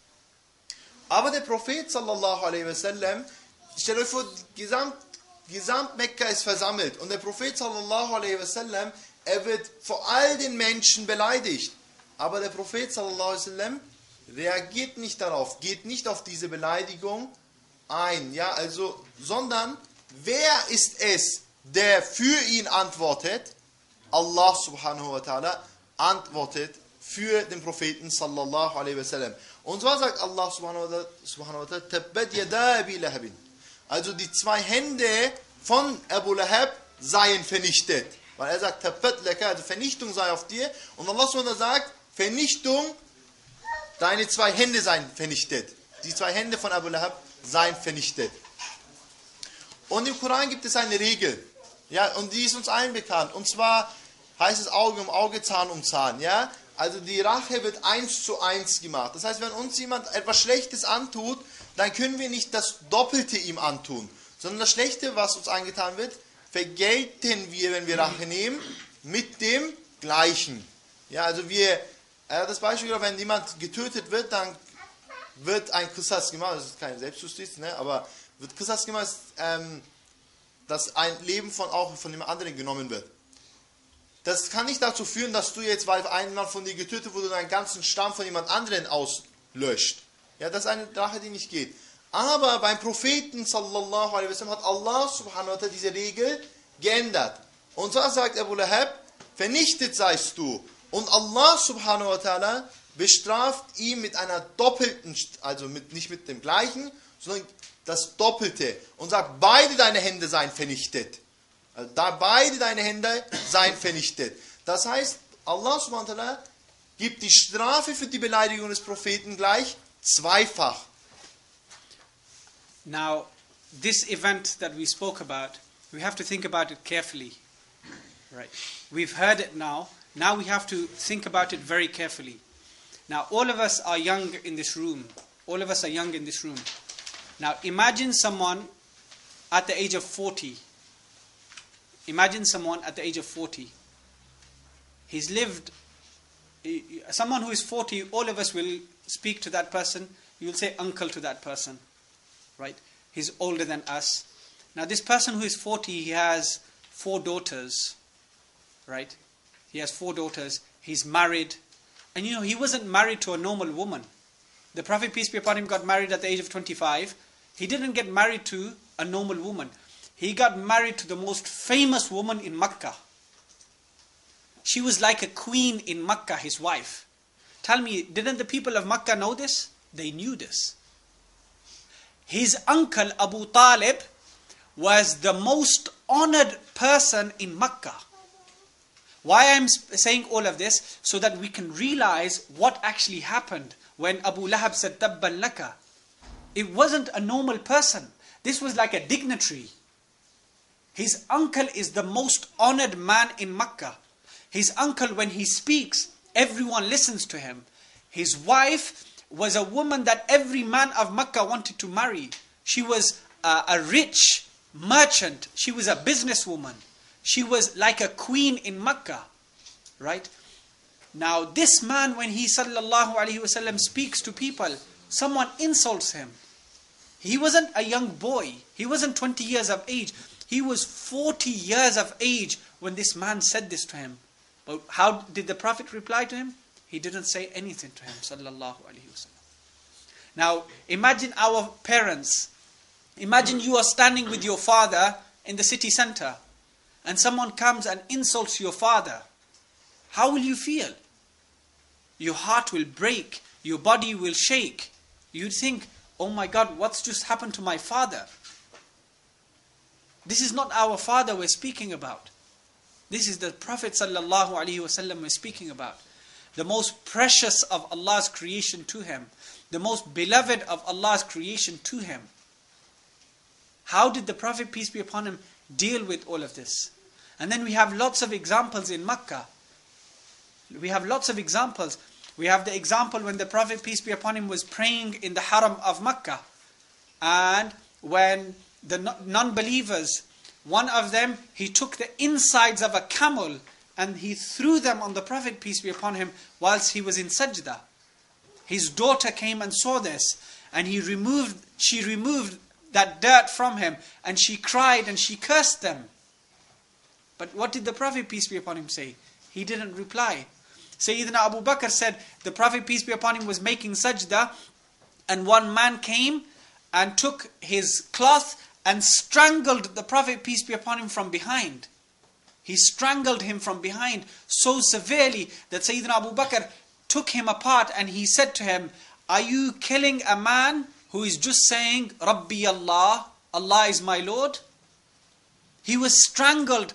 S2: Aber der Prophet sallallahu alaihi wasallam, stellt euch vor, gesamt Mekka ist versammelt und der Prophet sallallahu alaihi wasallam, er wird vor all den Menschen beleidigt. Aber der Prophet sallallahu alaihi wasallam reagiert nicht darauf, geht nicht auf diese Beleidigung ein, ja, also, sondern wer ist es, der für ihn antwortet? Allah subhanahu wa ta'ala antwortet für den Propheten sallallahu alaihi wasallam. Und zwar sagt Allah subhanahu wa ta'ala, Tabbat yada Abi Lahabin. Also die zwei Hände von Abu Lahab seien vernichtet. Weil er sagt, Tabbat laka, also Vernichtung sei auf dir. Und Allah subhanahu wa ta'ala sagt, Vernichtung, deine zwei Hände seien vernichtet. Die zwei Hände von Abu Lahab seien vernichtet. Und im Koran gibt es eine Regel. Ja, und die ist uns allen bekannt. Und zwar heißt es Auge um Auge, Zahn um Zahn. Ja? Also die Rache wird 1:1 gemacht. Das heißt, wenn uns jemand etwas Schlechtes antut, dann können wir nicht das Doppelte ihm antun. Sondern das Schlechte, was uns angetan wird, vergelten wir, wenn wir Rache nehmen, mit dem Gleichen. Ja, also das Beispiel, wenn jemand getötet wird, dann wird ein Qisas gemacht, das ist keine Selbstjustiz, ne, aber wird Qisas gemacht, dass ein Leben von dem anderen genommen wird. Das kann nicht dazu führen, dass du jetzt, weil jemand von dir getötet wurde, deinen ganzen Stamm von jemand anderen auslöscht. Ja, das ist eine Sache, die nicht geht. Aber beim Propheten sallallahu alaihi wasallam hat Allah subhanahu wa ta'ala diese Regel geändert. Und zwar sagt Abu Lahab, vernichtet seist du. Und Allah subhanahu wa ta'ala bestraft ihn mit einer doppelten, also nicht mit dem gleichen, sondern das Doppelte. Und sagt, beide deine Hände seien vernichtet. Also beide deine Hände seien vernichtet. Das heißt, Allah subhanahu wa ta'ala gibt die Strafe für die Beleidigung des Propheten gleich zweifach.
S1: Now, this event that we spoke about, we have to think about it carefully. Right? We've heard it now. Now we have to think about it very carefully. Now, all of us are young in this room. All of us are young in this room. Now, imagine someone at the age of 40. Imagine someone at the age of 40. He's lived, someone who is 40, all of us will speak to that person. You will say uncle to that person. Right? He's older than us. Now, this person who is 40, he has 4 daughters. Right? He has 4 daughters. He's married. And you know, he wasn't married to a normal woman. The Prophet, peace be upon him, got married at the age of 25. He didn't get married to a normal woman. He got married to the most famous woman in Makkah. She was like a queen in Makkah, his wife. Tell me, didn't the people of Makkah know this? They knew this. His uncle Abu Talib was the most honored person in Makkah. Why I'm saying all of this? So that we can realize what actually happened when Abu Lahab said, Tabban laka. It wasn't a normal person. This was like a dignitary. His uncle is the most honored man in Makkah. His uncle, when he speaks, everyone listens to him. His wife was a woman that every man of Makkah wanted to marry. She was a rich merchant. She was a businesswoman. She was like a queen in Makkah. Right? Now this man, when he sallallahu alaihi wasallam speaks to people, someone insults him. He wasn't a young boy. He wasn't 20 years of age. He was 40 years of age when this man said this to him. But how did the Prophet reply to him? He didn't say anything to him, sallallahu alaihi wasallam. Now, imagine our parents. Imagine you are standing with your father in the city center, and someone comes and insults your father. How will you feel? Your heart will break. Your body will shake. You'd think, oh my God, what's just happened to my father? This is not our father we're speaking about. This is the Prophet sallallahu alaihi wasallam we're speaking about. The most precious of Allah's creation to him. The most beloved of Allah's creation to him. How did the Prophet, peace be upon him, deal with all of this? And then we have lots of examples in Makkah. We have lots of examples. We have the example when the Prophet, peace be upon him, was praying in the Haram of Makkah. And when the non-believers, one of them, he took the insides of a camel and he threw them on the Prophet, peace be upon him, whilst he was in sajda. His daughter came and saw this, and she removed that dirt from him, and she cried and she cursed them. But what did the Prophet, peace be upon him, say? He didn't reply. Sayyidina Abu Bakr said, the Prophet, peace be upon him, was making sajda, and one man came and took his cloth and strangled the Prophet, peace be upon him, from behind. He strangled him from behind so severely that Sayyidina Abu Bakr took him apart and he said to him, are you killing a man who is just saying, Rabbi Allah, Allah is my Lord? He was strangled.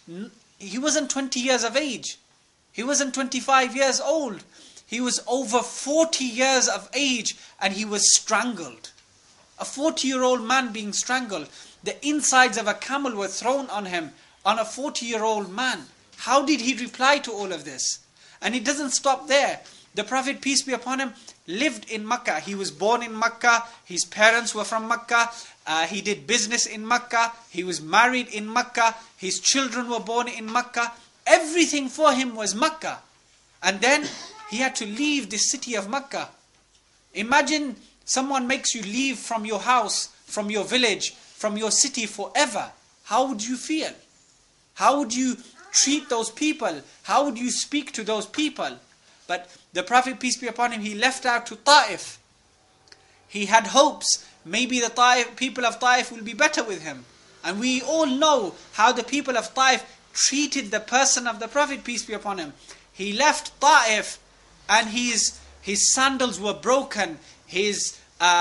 S1: He wasn't 20 years of age. He wasn't 25 years old. He was over 40 years of age and he was strangled. A 40-year-old man being strangled. The insides of a camel were thrown on him, on a 40-year-old man. How did he reply to all of this? And it doesn't stop there. The Prophet, peace be upon him, lived in Makkah. He was born in Makkah. His parents were from Makkah. He did business in Makkah. He was married in Makkah. His children were born in Makkah. Everything for him was Makkah. And then he had to leave the city of Makkah. Imagine someone makes you leave from your house, from your village, from your city forever. How would you feel? How would you treat those people? How would you speak to those people? But the Prophet, peace be upon him, he left out to Ta'if. He had hopes. Maybe the people of Ta'if will be better with him. And we all know how the people of Ta'if treated the person of the Prophet, peace be upon him. He left Ta'if and his sandals were broken. His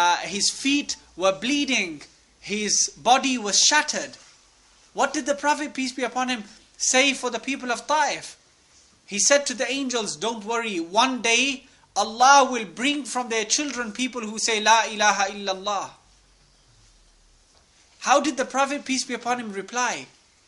S1: feet were bleeding. His body was shattered. What did the Prophet, peace be upon him, say for the people of Ta'if? He said to the angels, don't worry, one day Allah will bring from their children people who say La ilaha illallah. How did the Prophet, peace be upon him, reply?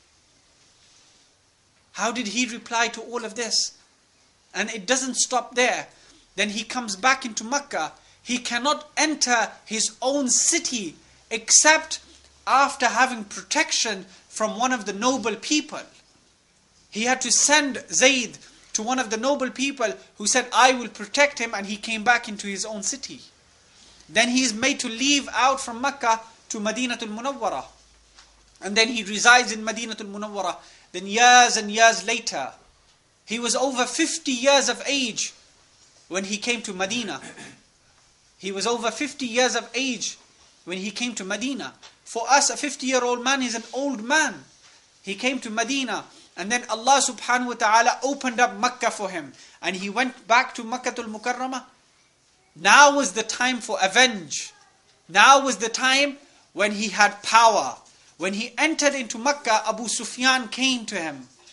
S1: How did he reply to all of this? And it doesn't stop there. Then he comes back into Makkah. He cannot enter his own city except after having protection from one of the noble people. He had to send Zayd to one of the noble people who said, I will protect him, and he came back into his own city. Then he is made to leave out from Makkah to Madinatul Munawwarah. And then he resides in Madinatul Munawwarah. Then years and years later, he was over 50 years of age when he came to Medina. He was over 50 years of age when he came to Medina. For us, a 50-year-old man is an old man. He came to Medina, and then Allah subhanahu wa ta'ala opened up Makkah for him. And he went back to Makkatul Mukarramah. Now was the time for avenge. Now was the time when he had power. When he entered into Makkah, Abu Sufyan came to him.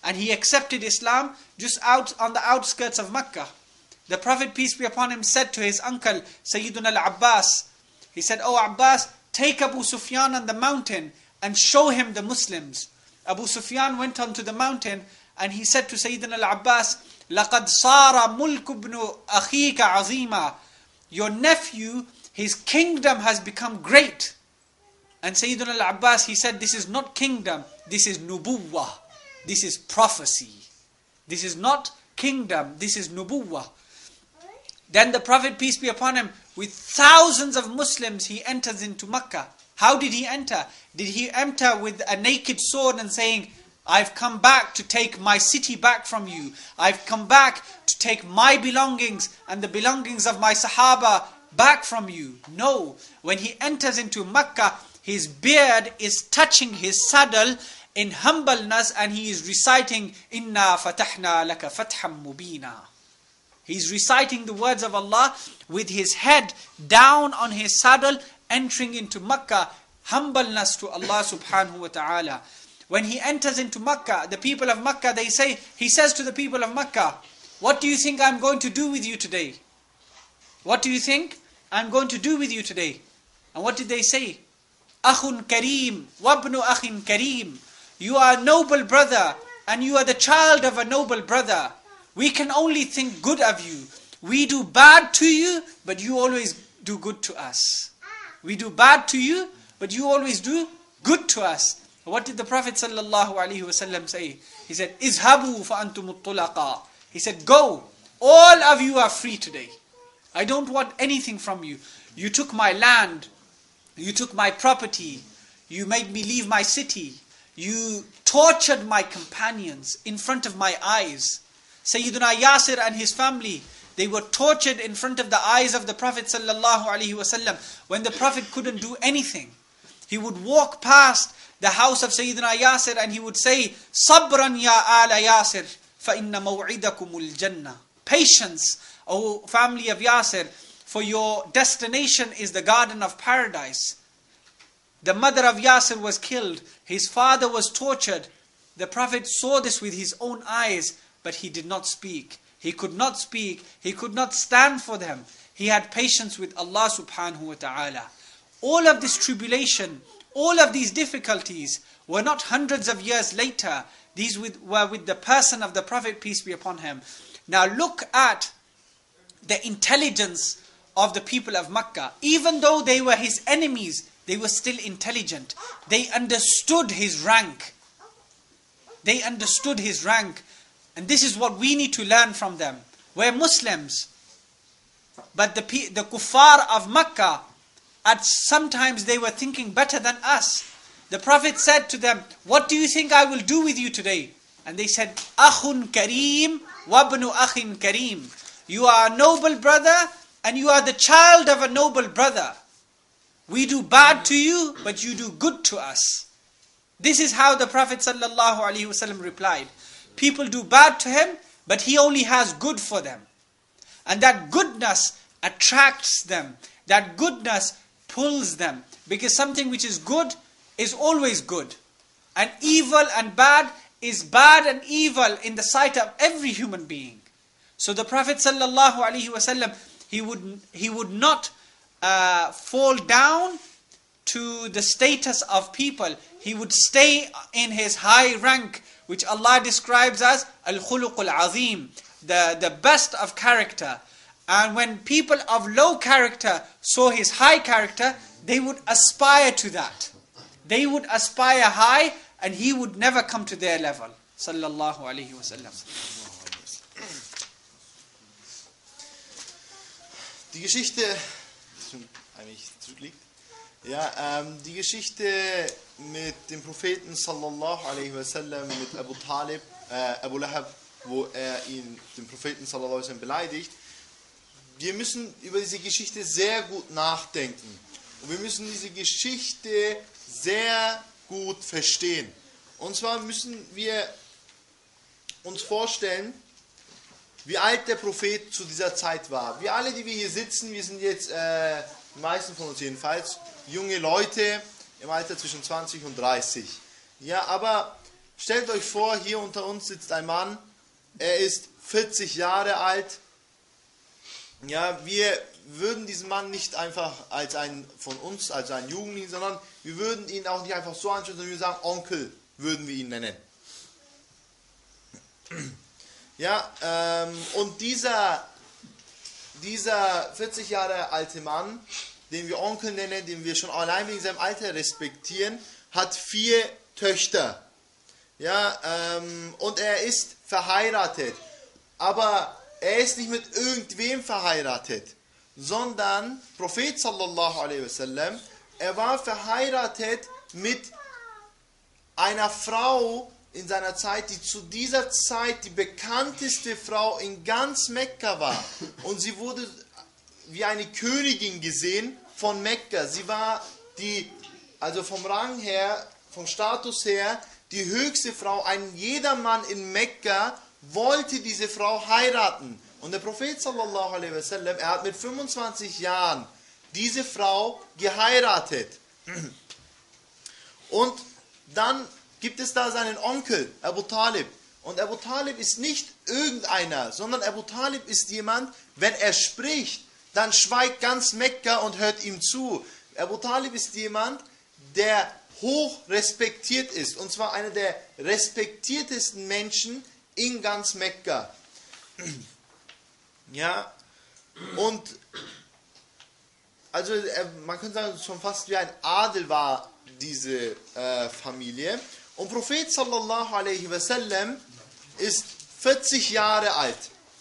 S1: and he accepted Islam just out on the outskirts of Mecca. The Prophet, peace be upon him, said to his uncle, Sayyiduna al-Abbas, he said, "Oh Abbas, take Abu Sufyan on the mountain and show him the Muslims." Abu Sufyan went onto the mountain and he said to Sayyidina al-Abbas, لَقَدْ صَارَ مُلْكُ بْنُ أَخِيكَ عَظِيمًا. Your nephew, his kingdom has become great. And Sayyidina al-Abbas, he said, this is not kingdom, this is nubuwwah. This is prophecy. This is not kingdom, this is nubuwwah. Then the Prophet, peace be upon him, with thousands of Muslims, he enters into Makkah. How did he enter? Did he enter with a naked sword and saying, I've come back to take my city back from you. I've come back to take my belongings and the belongings of my Sahaba back from you. No. When he enters into Makkah, his beard is touching his saddle in humbleness and he is reciting, Inna fatahna laka fatham mubina. He's reciting the words of Allah with his head down on his saddle, entering into Makkah, humbleness to Allah subhanahu wa ta'ala. When he enters into Makkah, the people of Makkah, he says to the people of Makkah, what do you think I'm going to do with you today? What do you think I'm going to do with you today? And what did they say? Akhun Kareem, wabnu akhin Kareem. You are a noble brother, and you are the child of a noble brother. We can only think good of you. We do bad to you, but you always do good to us. We do bad to you, but you always do good to us. What did the Prophet ﷺ say? He said, Izhabu fa antumut tulaqa. He said, go, all of you are free today. I don't want anything from you. You took my land, you took my property, you made me leave my city, you tortured my companions in front of my eyes. Sayyiduna Yasir and his family, they were tortured in front of the eyes of the Prophet ﷺ when the Prophet couldn't do anything. He would walk past the house of Sayyidina Yasir and he would say, Sabran ya ala Yasir, fa inna maw'idakumul jannah. Patience, O family of Yasir, for your destination is the garden of paradise. The mother of Yasir was killed. His father was tortured. The Prophet saw this with his own eyes, but he did not speak. He could not speak. He could not stand for them. He had patience with Allah subhanahu wa ta'ala. All of this tribulation, all of these difficulties were not hundreds of years later. These were with the person of the Prophet, peace be upon him. Now look at the intelligence of the people of Makkah. Even though they were his enemies, they were still intelligent. They understood his rank. They understood his rank. And this is what we need to learn from them. We're Muslims. But the kuffar of Makkah, sometimes they were thinking better than us. The Prophet said to them, what do you think I will do with you today? And they said, Akhun Kareem, wabnu akhin Kareem. You are a noble brother and you are the child of a noble brother. We do bad to you, but you do good to us. This is how the Prophet ﷺ replied. People do bad to him, but he only has good for them. And that goodness attracts them. That goodness pulls them. Because something which is good is always good. And evil and bad is bad and evil in the sight of every human being. So the Prophet ﷺ, he would not fall down to the status of people. He would stay in his high rank, which Allah describes as al-khuluqul azim, the best of character. And when people of low character saw his high character, they would aspire to that. They would aspire high, and he would never come to their level. Sallallahu alayhi wa sallam.
S2: Die Geschichte, eigentlich zurückliegt, ja, die Geschichte mit dem Propheten sallallahu alaihi wasallam, mit Abu Talib, Abu Lahab, wo den Propheten sallallahu alaihi wasallam beleidigt. Wir müssen über diese Geschichte sehr gut nachdenken. Und wir müssen diese Geschichte sehr gut verstehen. Und zwar müssen wir uns vorstellen, wie alt der Prophet zu dieser Zeit war. Wir alle, die wir hier sitzen, wir sind jetzt, die meisten von uns jedenfalls, junge Leute im Alter zwischen 20 und 30. Ja, aber stellt euch vor, hier unter uns sitzt ein Mann, er ist 40 Jahre alt. Ja, wir würden diesen Mann nicht einfach als einen von uns, als einen Jugendlichen, sondern wir würden ihn auch nicht einfach so anschauen, sondern wir sagen, Onkel würden wir ihn nennen. Ja, und dieser 40 Jahre alte Mann, den wir Onkel nennen, den wir schon allein wegen seinem Alter respektieren, hat 4 Töchter. Ja, und er ist verheiratet. Aber er ist nicht mit irgendwem verheiratet, sondern Prophet sallallahu alaihi wasallam, er war verheiratet mit einer Frau in seiner Zeit, die zu dieser Zeit die bekannteste Frau in ganz Mekka war. Und sie wurde wie eine Königin gesehen von Mekka. Sie war also vom Rang her, vom Status her, die höchste Frau. Ein jedermann in Mekka wollte diese Frau heiraten. Und der Prophet sallallahu alaihi wasallam, er hat mit 25 Jahren diese Frau geheiratet. Und dann gibt es da seinen Onkel, Abu Talib. Und Abu Talib ist nicht irgendeiner, sondern Abu Talib ist jemand, wenn er spricht, dann schweigt ganz Mekka und hört ihm zu. Abu Talib ist jemand, der hoch respektiert ist. Und zwar einer der respektiertesten Menschen in ganz Mekka. Ja, und also man könnte sagen, schon fast wie ein Adel war diese Familie. Und Prophet sallallahu alaihi wasallam ist 40 Jahre alt.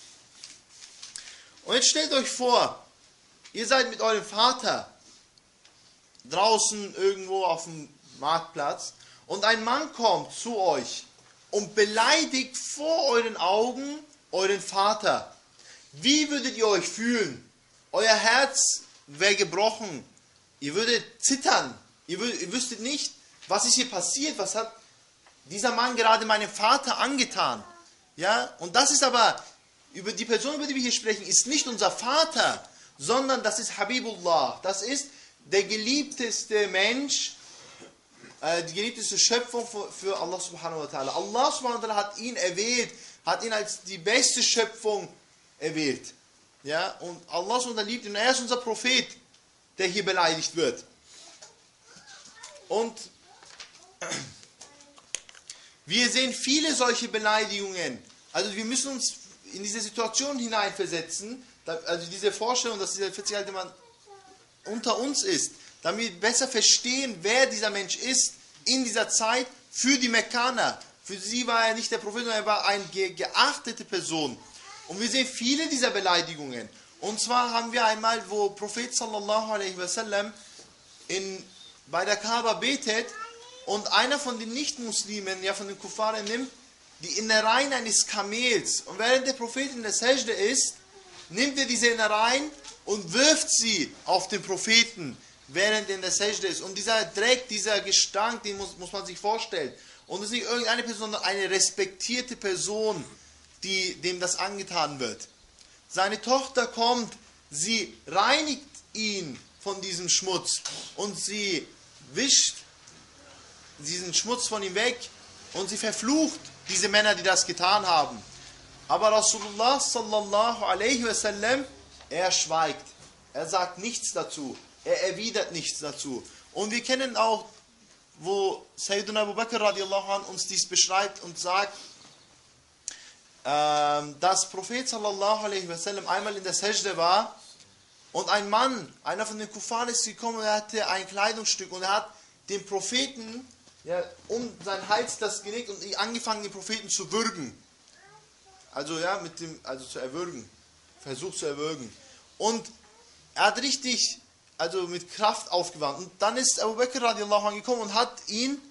S2: Und jetzt stellt euch vor, ihr seid mit eurem Vater draußen irgendwo auf dem Marktplatz und ein Mann kommt zu euch und beleidigt vor euren Augen euren Vater. Wie würdet ihr euch fühlen? Euer Herz wäre gebrochen. Ihr würdet zittern. Ihr wüsstet nicht, was ist hier passiert. Was hat dieser Mann gerade meinem Vater angetan? Ja? Und das ist aber, über die Person, über die wir hier sprechen, ist nicht unser Vater, sondern das ist Habibullah. Das ist der geliebteste Mensch, die geliebteste Schöpfung für Allah subhanahu wa ta'ala. Allah subhanahu wa ta'ala hat ihn erwählt, hat ihn als die beste Schöpfung erwählt. Ja? Und Allah subhanahu wa ta'ala liebt ihn. Er ist unser Prophet, der hier beleidigt wird. Und wir sehen viele solche Beleidigungen. Also wir müssen uns in diese Situation hineinversetzen, also diese Vorstellung, dass dieser 40-jährige Mann unter uns ist, damit wir besser verstehen, wer dieser Mensch ist in dieser Zeit für die Mekkaner. Für sie war er nicht der Prophet, sondern er war eine geachtete Person. Und wir sehen viele dieser Beleidigungen. Und zwar haben wir einmal, wo Prophet sallallahu alaihi wasallam bei der Kaaba betet und einer von den Nicht-Muslimen, ja von den Kuffaren, nimmt die Innereien eines Kamels. Und während der Prophet in der Sajda ist, nimmt er diese Innereien und wirft sie auf den Propheten, während er in der Sajda ist. Und dieser Dreck, dieser Gestank, den muss man sich vorstellen. Und es ist nicht irgendeine Person, sondern eine respektierte Person, dem das angetan wird. Seine Tochter kommt, sie reinigt ihn von diesem Schmutz und sie wischt diesen Schmutz von ihm weg und sie verflucht diese Männer, die das getan haben. Aber Rasulullah sallallahu alaihi wasallam, er schweigt. Er sagt nichts dazu. Er erwidert nichts dazu. Und wir kennen auch, wo Sayyidina Abu Bakr radiallahu anh uns dies beschreibt und sagt, dass Prophet sallallahu alaihi wasallam einmal in der Sajda war und ein Mann, einer von den Kuffar ist gekommen und er hatte ein Kleidungsstück und er hat den Propheten um seinen Hals das gelegt und angefangen, den Propheten zu würgen. Also zu erwürgen. Versucht zu erwürgen. Und er hat richtig, mit Kraft aufgewandt. Und dann ist Abu Bakr radiallahu anh gekommen und hat ihn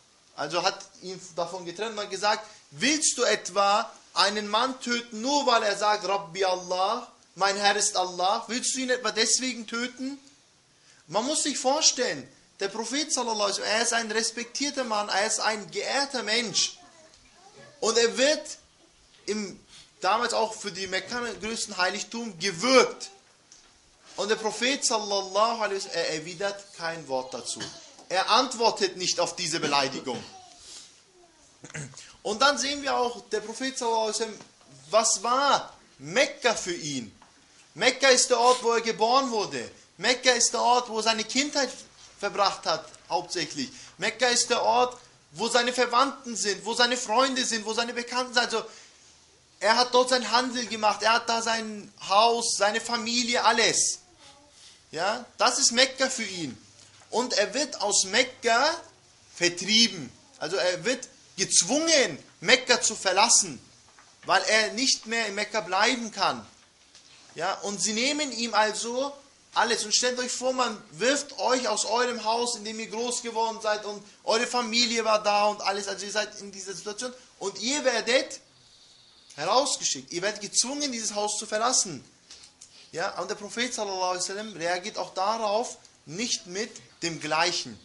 S2: davon getrennt und hat gesagt, willst du etwa einen Mann töten, nur weil er sagt, Rabbi Allah, mein Herr ist Allah? Willst du ihn etwa deswegen töten? Man muss sich vorstellen, der Prophet sallallahu alaihi wasallam, er ist ein respektierter Mann, er ist ein geehrter Mensch. Und er wird damals auch für die Mekkaner größten Heiligtum gewürgt. Und der Prophet sallallahu alaihi wasallam, er erwidert kein Wort dazu. Er antwortet nicht auf diese Beleidigung. Und dann sehen wir auch, der Prophet sallallahu alaihi wasallam, was war Mekka für ihn? Mekka ist der Ort, wo er geboren wurde. Mekka ist der Ort, wo er seine Kindheit verbracht hat, hauptsächlich. Mekka ist der Ort, wo seine Verwandten sind, wo seine Freunde sind, wo seine Bekannten sind. Also, er hat dort seinen Handel gemacht, er hat da sein Haus, seine Familie, alles. Ja, das ist Mekka für ihn. Und er wird aus Mekka vertrieben. Also er wird gezwungen, Mekka zu verlassen, weil er nicht mehr in Mekka bleiben kann. Ja, und sie nehmen ihm also alles. Und stellt euch vor, man wirft euch aus eurem Haus, in dem ihr groß geworden seid, und eure Familie war da und alles. Also ihr seid in dieser Situation und ihr werdet herausgeschickt. Ihr werdet gezwungen, dieses Haus zu verlassen. Ja, und der Prophet sallallahu alaihi wasallam reagiert auch darauf nicht mit dem Gleichen.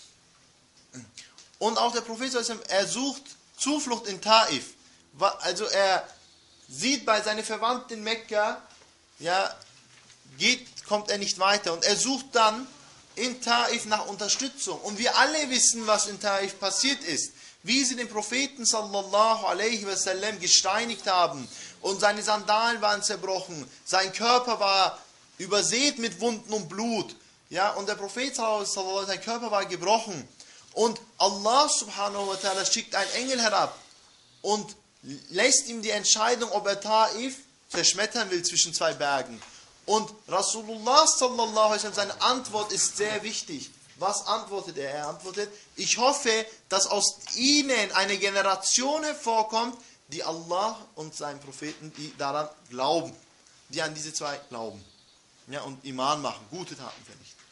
S2: Und auch der Prophet sallallahu alaihi wasallam, er sucht Zuflucht in Taif. Also er sieht bei seinen Verwandten in Mekka, ja, kommt er nicht weiter. Und er sucht dann in Taif nach Unterstützung. Und wir alle wissen, was in Taif passiert ist. Wie sie den Propheten sallallahu alaihi wasallam gesteinigt haben. Und seine Sandalen waren zerbrochen. Sein Körper war übersät mit Wunden und Blut. Ja, und der Prophet sallallahu alaihi wasallam, sein Körper war gebrochen. Und Allah subhanahu wa ta'ala schickt einen Engel herab und lässt ihm die Entscheidung, ob er Taif zerschmettern will zwischen zwei Bergen. Und Rasulullah sallallahu alaihi wasallam, seine Antwort ist sehr wichtig. Was antwortet er? Er antwortet: Ich hoffe, dass aus ihnen eine Generation hervorkommt, die Allah und seinen Propheten, die daran glauben, die an diese zwei glauben, ja, und Iman machen, gute Taten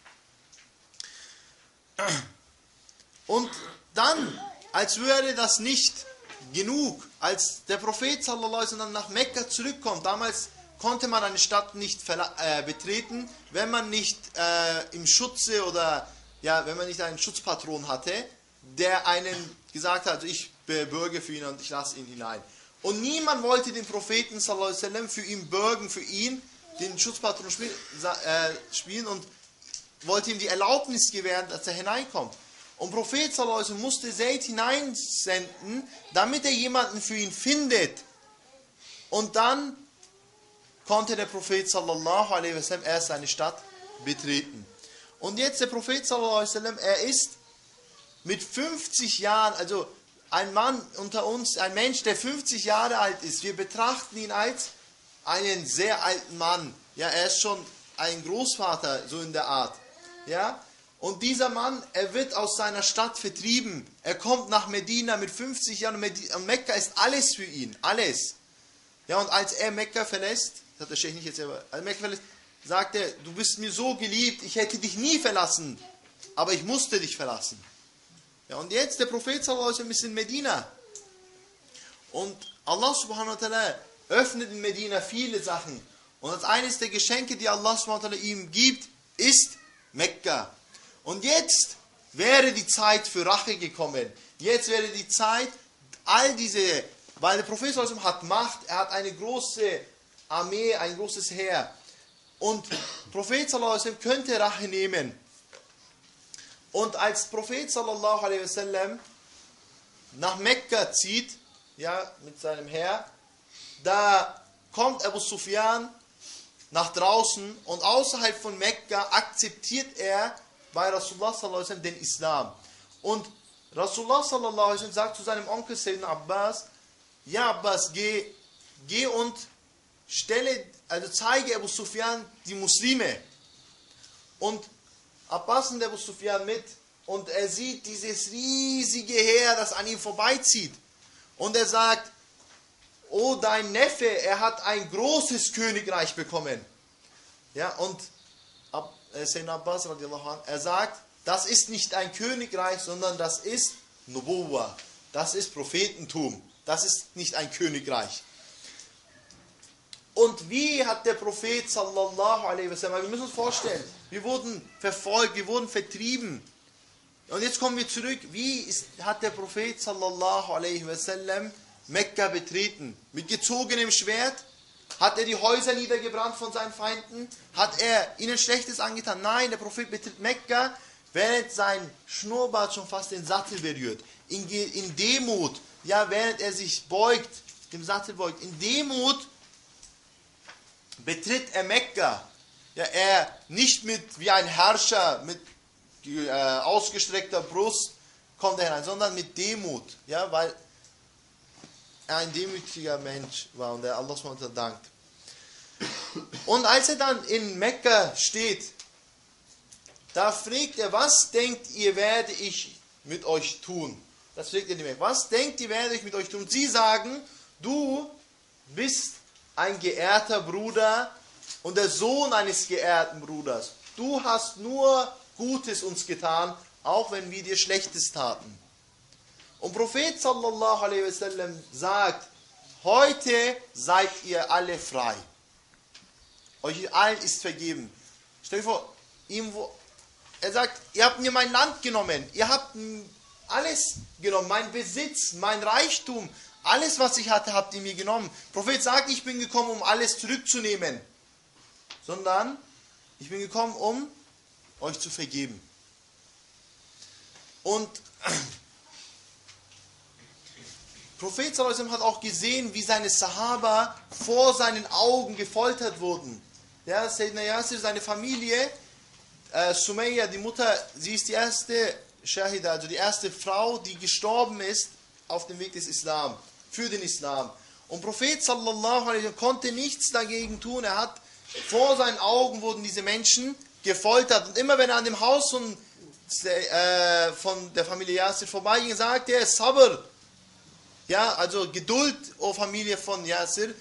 S2: verrichten. Und dann, als wäre das nicht genug, als der Prophet sallallahu alaihi wasallam nach Mekka zurückkommt, damals konnte man eine Stadt nicht betreten, wenn man nicht im Schutze oder ja, wenn man nicht einen Schutzpatron hatte, der einen gesagt hat, also ich bürge für ihn und ich lasse ihn hinein. Und niemand wollte den Propheten sallallahu alaihi wasallam für ihn bürgen, für ihn den Schutzpatron spielen und wollte ihm die Erlaubnis gewähren, dass er hineinkommt. Und Prophet sallallahu alaihi wasallam musste Zaid hineinsenden, damit er jemanden für ihn findet. Und dann konnte der Prophet sallallahu alaihi wasallam erst seine Stadt betreten. Und jetzt der Prophet sallallahu alaihi wasallam, er ist mit 50 Jahren, also ein Mann unter uns, ein Mensch, der 50 Jahre alt ist. Wir betrachten ihn als einen sehr alten Mann. Ja, er ist schon ein Großvater, so in der Art. Ja, und dieser Mann, er wird aus seiner Stadt vertrieben. Er kommt nach Medina mit 50 Jahren und Mekka ist alles für ihn, alles. Ja, und als er Mekka verlässt, das hat der Sheikh nicht jetzt selber, als Mekka verlässt, sagt er: Du bist mir so geliebt, ich hätte dich nie verlassen, aber ich musste dich verlassen. Ja, und jetzt der Prophet sallallahu alaihi wasallam ist in Medina. Und Allah subhanahu wa ta'ala öffnet in Medina viele Sachen. Und als eines der Geschenke, die Allah subhanahu wa ta'ala ihm gibt, ist Mekka. Und jetzt wäre die Zeit für Rache gekommen. Jetzt wäre die Zeit, all diese, weil der Prophet sallallahu alaihi wasallam hat Macht, er hat eine große Armee, ein großes Heer. Und Prophet sallallahu alaihi wasallam könnte Rache nehmen. Und als Prophet sallallahu alaihi wasallam nach Mekka zieht, ja, mit seinem Heer, da kommt Abu Sufyan nach draußen und außerhalb von Mekka akzeptiert er bei Rasulullah sallallahu alaihi wasallam den Islam. Und Rasulullah sallallahu alaihi wasallam sagt zu seinem Onkel Sayyidina Abbas: Ja Abbas, geh und zeige Abu Sufyan die Muslime. Und Abbas nimmt Abu Sufyan mit und er sieht dieses riesige Heer, das an ihm vorbeizieht. Und er sagt: Oh, dein Neffe, er hat ein großes Königreich bekommen. Ja, und Sayyidina Abbas radiallahu anh, er sagt: Das ist nicht ein Königreich, sondern das ist Nubuwa. Das ist Prophetentum. Das ist nicht ein Königreich. Und wie hat der Prophet sallallahu alaihi wasallam, wir müssen uns vorstellen, wir wurden verfolgt, wir wurden vertrieben. Und jetzt kommen wir zurück, hat der Prophet sallallahu alaihi wasallam Mekka betreten? Mit gezogenem Schwert? Hat er die Häuser niedergebrannt von seinen Feinden? Hat er ihnen Schlechtes angetan? Nein, der Prophet betritt Mekka, während sein Schnurrbart schon fast den Sattel berührt. In Demut, ja, während er sich beugt, dem Sattel beugt, in Demut betritt er Mekka. Ja, er nicht wie ein Herrscher mit ausgestreckter Brust kommt er hinein, sondern mit Demut, ja, weil er ein demütiger Mensch war und er Allah SWT dankt. Und als er dann in Mekka steht, da fragt er, was denkt ihr, werde ich mit euch tun? Das fragt er die Mekka. Was denkt ihr, werde ich mit euch tun? Und sie sagen, du bist ein geehrter Bruder und der Sohn eines geehrten Bruders. Du hast nur Gutes uns getan, auch wenn wir dir Schlechtes taten. Und Prophet sallallahu alaihi wasallam sagt, heute seid ihr alle frei. Euch allen ist vergeben. Stell dir vor, er sagt, ihr habt mir mein Land genommen, ihr habt alles genommen, mein Besitz, mein Reichtum, alles was ich hatte, habt ihr mir genommen. Prophet sagt, ich bin gekommen, um alles zurückzunehmen, sondern ich bin gekommen, um euch zu vergeben. Und Prophet sallallahu alaihi wasallam hat auch gesehen, wie seine Sahaba vor seinen Augen gefoltert wurden. Ja, Sayyidina Yasir, seine Familie, Sumayya, die Mutter, sie ist die erste Shahida, also die erste Frau, die gestorben ist auf dem Weg des Islam, für den Islam. Und Prophet sallallahu alaihi wasallam konnte nichts dagegen tun. Er hat, vor seinen Augen wurden diese Menschen gefoltert. Und immer wenn er an dem Haus von der Familie Yasir vorbeiging, sagte er, Sabr, ja, also Geduld, o Familie von Yasir,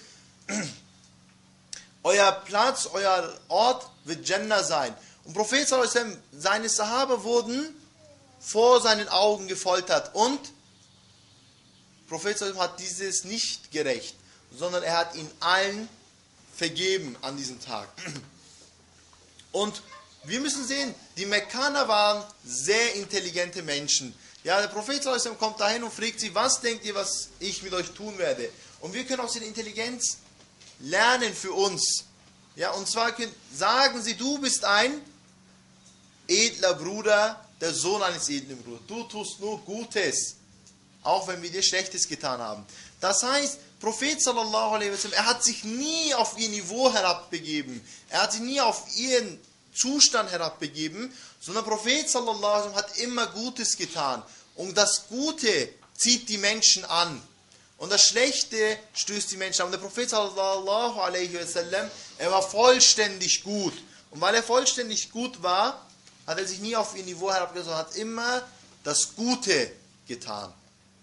S2: euer Platz, euer Ort wird Jannah sein. Und Prophet sallallahu alaihi wasallam, seine Sahaba wurden vor seinen Augen gefoltert und Prophet sallallahu alaihi wasallam hat dieses nicht gerecht, sondern er hat ihnen allen vergeben an diesem Tag. Und wir müssen sehen, die Mekkaner waren sehr intelligente Menschen. Ja, der Prophet sallallahu alaihi wasallam kommt dahin und fragt sie, was denkt ihr, was ich mit euch tun werde? Und wir können aus der Intelligenz lernen für uns. Ja, und zwar sagen sie, du bist ein edler Bruder, der Sohn eines edlen Bruders. Du tust nur Gutes, auch wenn wir dir Schlechtes getan haben. Das heißt, Prophet sallallahu alaihi wasallam, er hat sich nie auf ihr Niveau herabbegeben. Er hat sich nie auf ihren Zustand herabbegeben, sondern Prophet sallallahu alaihi wasallam hat immer Gutes getan. Und das Gute zieht die Menschen an. Und das Schlechte stößt die Menschen an. Und der Prophet sallallahu alaihi wasallam, er war vollständig gut. Und weil er vollständig gut war, hat er sich nie auf ihr Niveau herabgegeben, sondern hat immer das Gute getan.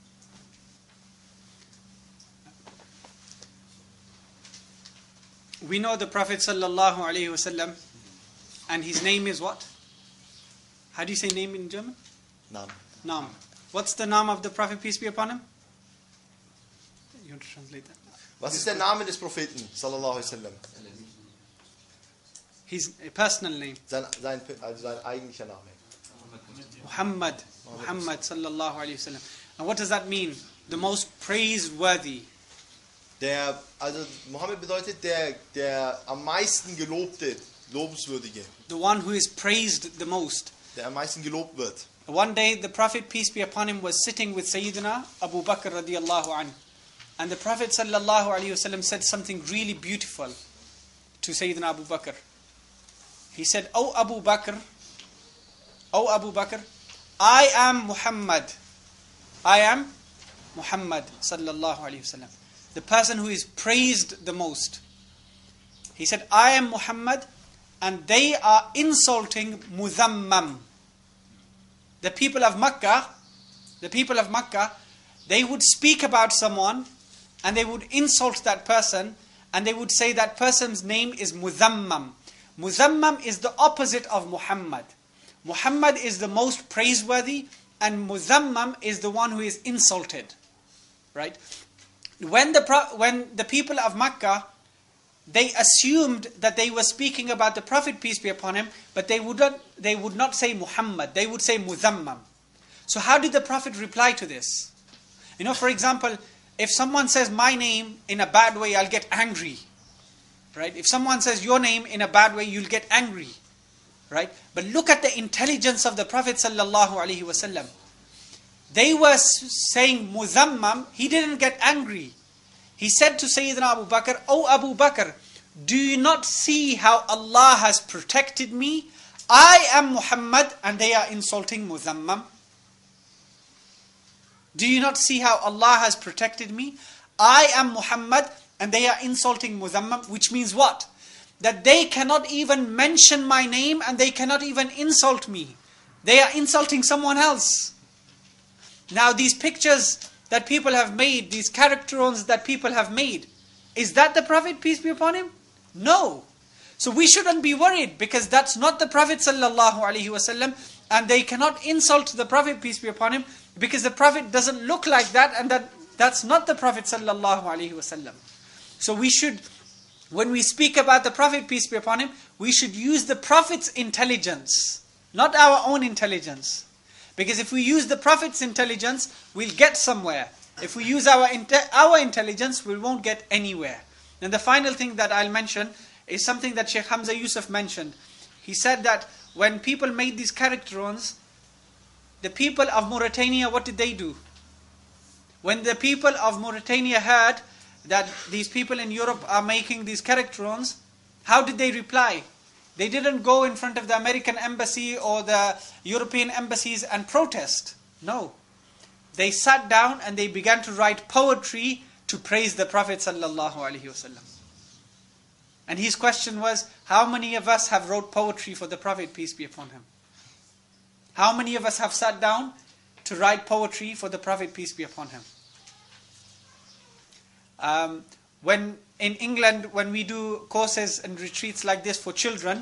S1: We know the Prophet sallallahu alaihi wasallam, and his name is what? How do you say name in German?
S2: Nam.
S1: Nam. What's the name of the Prophet, peace be upon him? You want to translate that?
S2: Was ist der Name des Propheten sallallahu alaihi wasallam?
S1: His personal name.
S2: Sein eigentlicher Name.
S1: Muhammad sallallahu alaihi wasallam. And what does that mean? The most praiseworthy.
S2: Also Mohammed bedeutet der am meisten gelobte, lobenswürdige.
S1: The one who is praised the most.
S2: Der am meisten gelobt wird.
S1: One day the Prophet, peace be upon him, was sitting with Sayyidina Abu Bakr radiyallahu anhu. And the Prophet sallallahu alaihi wasallam said something really beautiful to Sayyidina Abu Bakr. He said, "O Abu Bakr, I am Muhammad. I am Muhammad sallallahu alaihi wasallam. The person who is praised the most." He said, "I am Muhammad, and they are insulting Mudhammam." The people of Makkah, they would speak about someone and they would insult that person and they would say that person's name is Mudhammam. Mudhammam is the opposite of Muhammad. Muhammad is the most praiseworthy and Mudhammam is the one who is insulted. Right? When the people of Makkah, they assumed that they were speaking about the Prophet, peace be upon him, but they would not say Muhammad, they would say Mudhammam. So how did the Prophet reply to this? You know, for example, if someone says my name in a bad way, I'll get angry. Right? If someone says your name in a bad way, you'll get angry. Right? But look at the intelligence of the Prophet sallallahu alaihi wasallam. they were saying Muzammam, he didn't get angry. He said to Sayyidina Abu Bakr, "O Abu Bakr, do you not see how Allah has protected me? I am Muhammad and they are insulting Muzammam. Do you not see how Allah has protected me? I am Muhammad and they are insulting Muzammam." Which means what? That they cannot even mention my name and they cannot even insult me. They are insulting someone else. Now these pictures that people have made, these caricatures that people have made, is that the Prophet, peace be upon him? No. So we shouldn't be worried, because that's not the Prophet sallallahu alaihi wasallam, and they cannot insult the Prophet, peace be upon him, because the Prophet doesn't look like that, and that's not the Prophet sallallahu alaihi wasallam. So we should, when we speak about the Prophet, peace be upon him, we should use the Prophet's intelligence, not our own intelligence. Because if we use the Prophet's intelligence, we'll get somewhere. If we use our intelligence, we won't get anywhere. And the final thing that I'll mention is something that Sheikh Hamza Yusuf mentioned. He said that when people made these caricatures, the people of Mauritania, what did they do? When the people of Mauritania heard that these people in Europe are making these caricatures, how did they reply? They didn't go in front of the American embassy or the European embassies and protest. No. They sat down and they began to write poetry to praise the Prophet sallallahu alaihi wasallam. And his question was, how many of us have wrote poetry for the Prophet, peace be upon him? How many of us have sat down to write poetry for the Prophet, peace be upon him? When in England, when we do courses and retreats like this for children,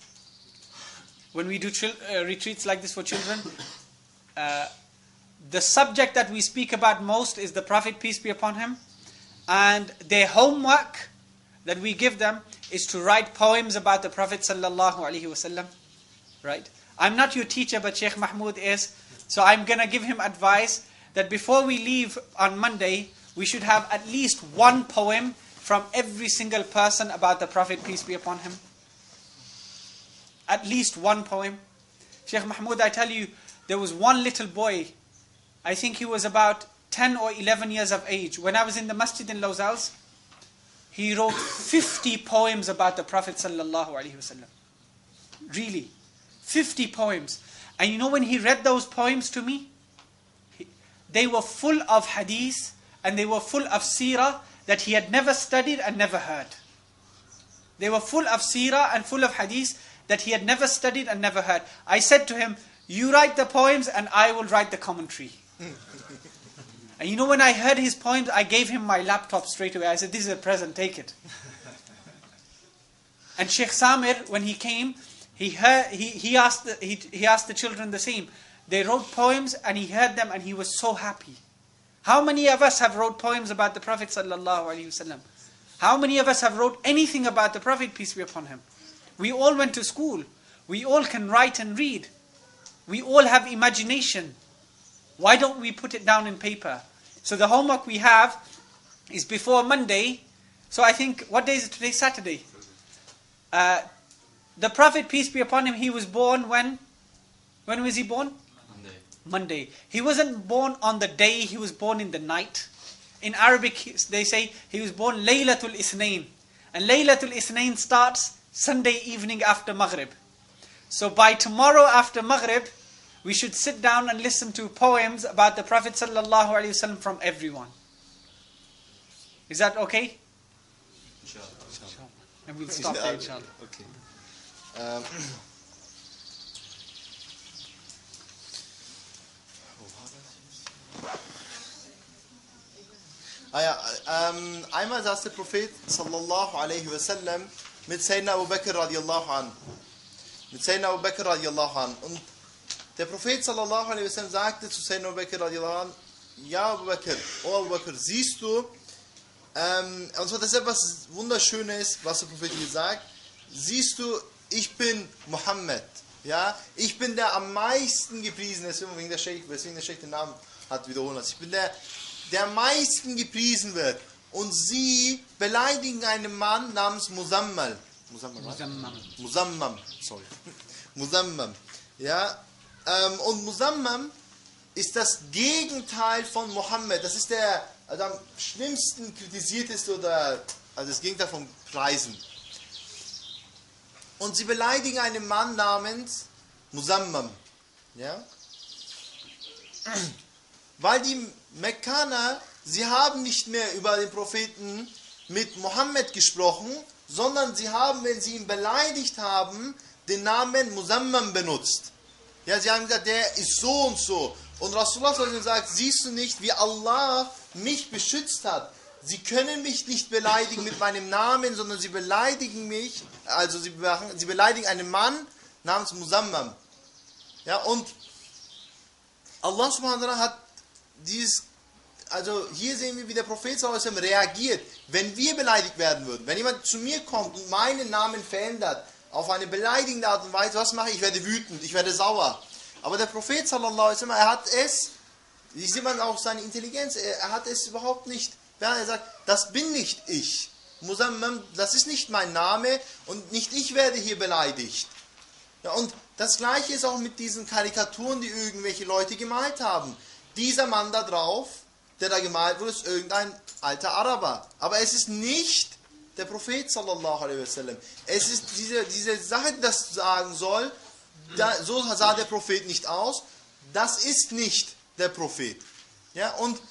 S1: the subject that we speak about most is the Prophet, peace be upon him, and their homework that we give them is to write poems about the Prophet sallallahu alaihi wasallam. Right? I'm not your teacher, but Sheikh Mahmoud is, so I'm gonna give him advice that before we leave on Monday, we should have at least one poem from every single person about the Prophet, peace be upon him. At least one poem. Sheikh Mahmoud, I tell you, there was one little boy, I think he was about 10 or 11 years of age. When I was in the masjid in Los Angeles, he wrote 50 poems about the Prophet sallallahu alaihi wasallam. Really, 50 poems. And you know when he read those poems to me, they were full of hadith and they were full of seerah that he had never studied and never heard. They were full of seerah and full of hadith that he had never studied and never heard. I said to him, you write the poems and I will write the commentary. And you know when I heard his poems, I gave him my laptop straight away. I said, this is a present, take it. And Sheikh Samir, when he came, he asked the children the same. They wrote poems and he heard them and he was so happy. How many of us have wrote poems about the Prophet sallallahu alaihi wasallam? How many of us have wrote anything about the Prophet, peace be upon him? We all went to school. We all can write and read. We all have imagination. Why don't we put it down in paper? So the homework we have is before Monday. So I think, what day is it today? Saturday. The Prophet, peace be upon him, he was born when? When was he born? Monday. He wasn't born on the day, he was born in the night. In Arabic, they say he was born Laylatul Ithnain. And Laylatul Ithnain starts Sunday evening after Maghrib. So by tomorrow after Maghrib, we should sit down and listen to poems about the Prophet sallallahu alaihi wasallam from everyone. Is that okay?
S2: Inshallah.
S1: And we'll stop there, inshallah.
S2: Okay. Einmal saß der Prophet sallallahu alaihi wasallam mit Sayyidina Abu Bakr radiallahu an. Und der Prophet sallallahu alaihi wasallam sagte zu Sayyidina Abu Bakr radiallahu an, ja Abu Bakr, oh Abu Bakr, siehst du, und zwar das ist etwas Wunderschönes, was der Prophet hier sagt, siehst du, ich bin Muhammad, ja, ich bin der am meisten gepriesene, weswegen der Sheikh den Namen hat wiederholen lassen, ich bin der am meisten gepriesen wird, und sie beleidigen einen Mann namens Muzammam, ja, und Muzammam, ist das Gegenteil von Mohammed. Das ist der also am schlimmsten kritisierteste oder also das Gegenteil von Preisen. Und sie beleidigen einen Mann namens Musammam. Ja? Weil die Mekkaner, sie haben nicht mehr über den Propheten mit Mohammed gesprochen, sondern sie haben, wenn sie ihn beleidigt haben, den Namen Musammam benutzt. Ja, sie haben gesagt, der ist so und so. Und Rasulullah sagt, siehst du nicht, wie Allah mich beschützt hat? Sie können mich nicht beleidigen mit meinem Namen, sondern sie beleidigen mich, also sie beleidigen einen Mann namens Musammam. Ja, und Allah subhanahu wa ta'ala hat dieses, also hier sehen wir, wie der Prophet sallallahu alaihi wasallam reagiert. Wenn wir beleidigt werden würden, wenn jemand zu mir kommt und meinen Namen verändert, auf eine beleidigende Art und Weise, was mache ich? Ich werde wütend, ich werde sauer. Aber der Prophet sallallahu alaihi wasallam, er hat es, hier sieht man auch seine Intelligenz, er hat es überhaupt nicht, er sagt, das bin nicht ich. Musammam, das ist nicht mein Name und nicht ich werde hier beleidigt. Ja, und das gleiche ist auch mit diesen Karikaturen, die irgendwelche Leute gemalt haben. Dieser Mann da drauf, der da gemalt wurde, ist irgendein alter Araber. Aber es ist nicht der Prophet sallallahu alaihi wasallam. Es ist diese Sache, die das sagen soll, so sah der Prophet nicht aus, das ist nicht der Prophet. Ja, und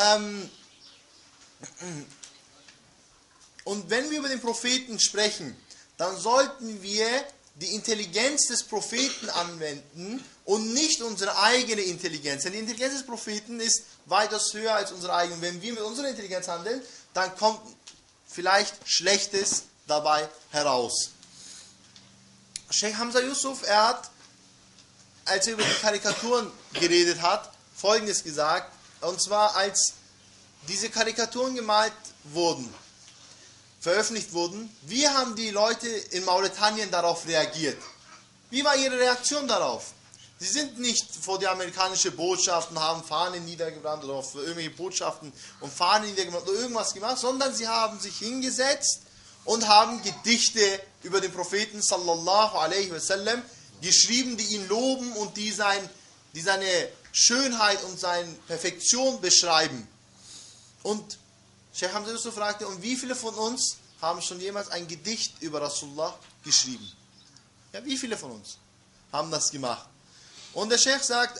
S2: wenn wir über den Propheten sprechen, dann sollten wir die Intelligenz des Propheten anwenden und nicht unsere eigene Intelligenz. Denn die Intelligenz des Propheten ist weitaus höher als unsere eigene. Wenn wir mit unserer Intelligenz handeln, dann kommt vielleicht Schlechtes dabei heraus. Sheikh Hamza Yusuf, er hat, als er über die Karikaturen geredet hat, Folgendes gesagt. Und zwar, als diese Karikaturen gemalt wurden, veröffentlicht wurden, wie haben die Leute in Mauretanien darauf reagiert? Wie war ihre Reaktion darauf? Sie sind nicht vor die amerikanische Botschaft und haben Fahnen niedergebrannt oder auf irgendwelche Botschaften und Fahnen niedergebrannt oder irgendwas gemacht, sondern sie haben sich hingesetzt und haben Gedichte über den Propheten sallallahu alaihi wasallam geschrieben, die ihn loben und die seine Schönheit und seine Perfektion beschreiben. Und Sheikh Hamza Yusuf fragte, und wie viele von uns haben schon jemals ein Gedicht über Rasulullah geschrieben? Ja, wie viele von uns haben das gemacht? Und der Sheikh sagt,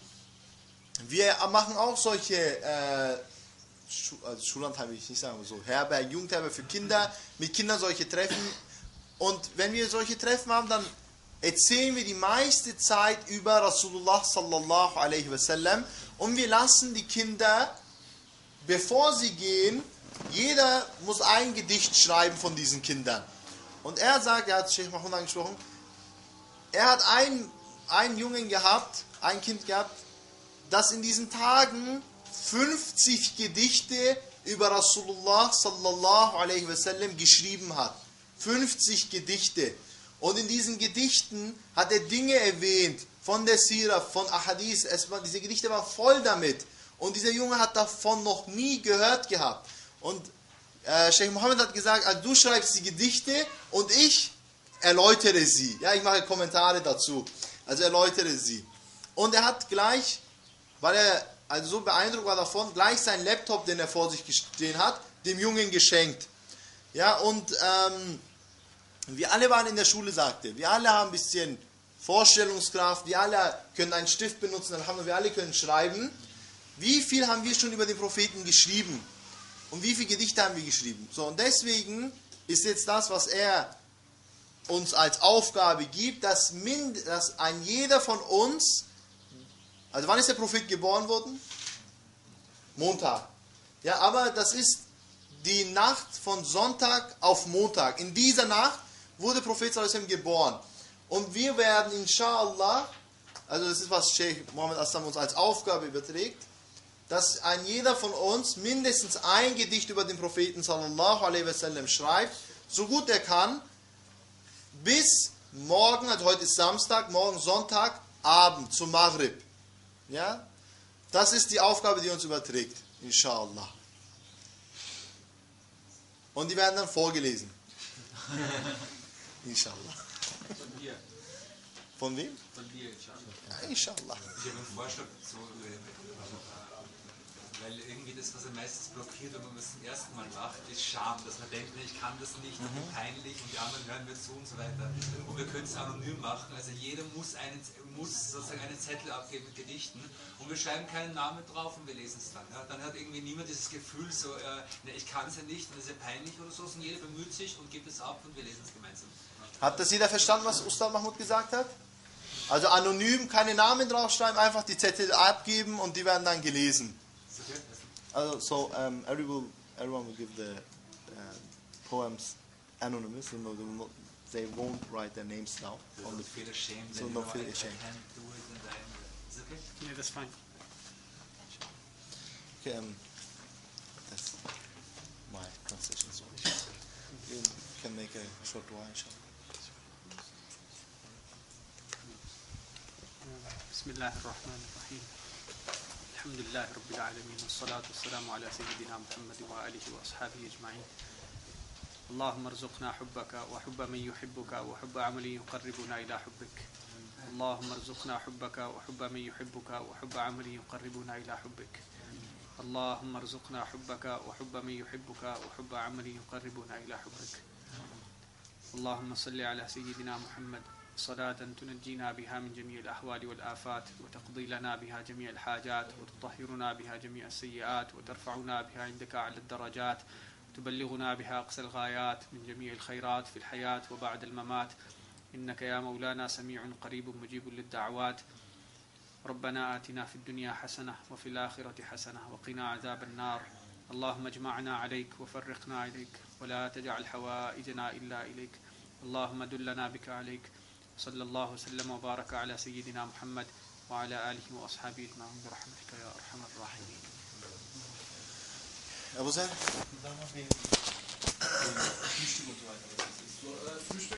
S2: wir machen auch solche, also Schullandheim will ich nicht sagen, aber so Herberg, Jugendherberg für Kinder, mit Kindern solche Treffen. Und wenn wir solche Treffen haben, dann erzählen wir die meiste Zeit über Rasulullah sallallahu alaihi wasallam und wir lassen die Kinder, bevor sie gehen, jeder muss ein Gedicht schreiben von diesen Kindern. Und er sagt, er hat Sheikh Mahmoud angesprochen, er hat einen Jungen gehabt, ein Kind gehabt, das in diesen Tagen 50 Gedichte über Rasulullah sallallahu alaihi wasallam geschrieben hat. 50 Gedichte. Und in diesen Gedichten hat er Dinge erwähnt von der Sira, von Ahadith. Diese Gedichte waren voll damit. Und dieser Junge hat davon noch nie gehört gehabt. Und Sheikh Mohammed hat gesagt, also du schreibst die Gedichte und ich erläutere sie. Ja, ich mache Kommentare dazu. Also erläutere sie. Und er hat gleich, weil er also so beeindruckt war davon, gleich seinen Laptop, den er vor sich stehen hat, dem Jungen geschenkt. Ja, und wir alle waren in der Schule, sagte er. Wir alle haben ein bisschen Vorstellungskraft, wir alle können einen Stift benutzen, wir alle können schreiben. Wie viel haben wir schon über den Propheten geschrieben? Und wie viele Gedichte haben wir geschrieben? So, und deswegen ist jetzt das, was er uns als Aufgabe gibt, dass ein jeder von uns, also wann ist der Prophet geboren worden? Montag. Ja, aber das ist die Nacht von Sonntag auf Montag. In dieser Nacht wurde der Prophet sallallahu alaihi wasallam geboren. Und wir werden inshallah, also das ist, was Sheikh Mohammed Assam uns als Aufgabe überträgt, dass ein jeder von uns mindestens ein Gedicht über den Propheten sallallahu alaihi wasallam schreibt, so gut er kann, bis morgen, also heute ist Samstag, morgen Sonntag, Abend zum Maghrib. Ja? Das ist die Aufgabe, die uns überträgt, inshallah. Und die werden dann vorgelesen. Inshallah. Von wem?
S3: Von dir, inshallah.
S2: Ja, inshallah.
S3: Ich habe einen Vorschlag dazu, weil irgendwie das, was er meistens blockiert, wenn man es zum ersten Mal macht, ist Scham, dass man denkt, ich kann das nicht, das ist peinlich und die anderen hören mir zu und so weiter. Und wir können es anonym machen, also jeder muss sozusagen einen Zettel abgeben mit Gedichten und wir schreiben keinen Namen drauf und wir lesen es dann. Ja? Dann hat irgendwie niemand dieses Gefühl, so, ich kann es ja nicht und das ist ja peinlich oder so, sondern jeder bemüht sich und gibt es ab und wir lesen es gemeinsam.
S2: Hat das jeder verstanden, was Ustad Mahmoud gesagt hat? Also anonym, keine Namen draufschreiben, einfach die Zettel abgeben und die werden dann gelesen. Also, so everyone will give the poems anonymous, so they won't write their names down.
S3: So don't feel ashamed.
S2: So don't feel ashamed.
S3: Is it okay?
S1: Yeah, that's fine.
S2: Okay, that's my translation. Sorry. You can make a short dua, inshallah.
S1: بسم الله الرحمن الرحيم الحمد لله رب العالمين والصلاة والسلام على سيدنا محمد وآله وأصحابه أجمعين اللهم ارزقنا حبك وحب من يحبك وحب عمل يقربنا إلى حبك اللهم ارزقنا حبك وحب من يحبك وحب عمل يقربنا إلى حبك اللهم ارزقنا حبك وحب من يحبك وحب عمل يقربنا إلى حبك اللهم صل على سيدنا محمد صلاة تنجينا بها من جميع الأحوال والآفات وتقضي لنا بها جميع الحاجات وتطهرنا بها جميع السيئات وترفعنا بها عندك أعلى الدرجات وتبلغنا بها أقصى الغايات من جميع الخيرات في الحياة وبعد الممات إنك يا مولانا سميع قريب مجيب للدعوات ربنا آتنا في الدنيا حسنة وفي الآخرة حسنة وقنا عذاب النار اللهم اجمعنا عليك وفرقنا عليك ولا تجعل حوائجنا إلا إليك اللهم دلنا بك عليك صلى الله وسلم وبارك على سيدنا محمد وعلى آله وأصحابه أجمعين برحمتك يا أرحم الراحمين.
S2: Abu Zaid?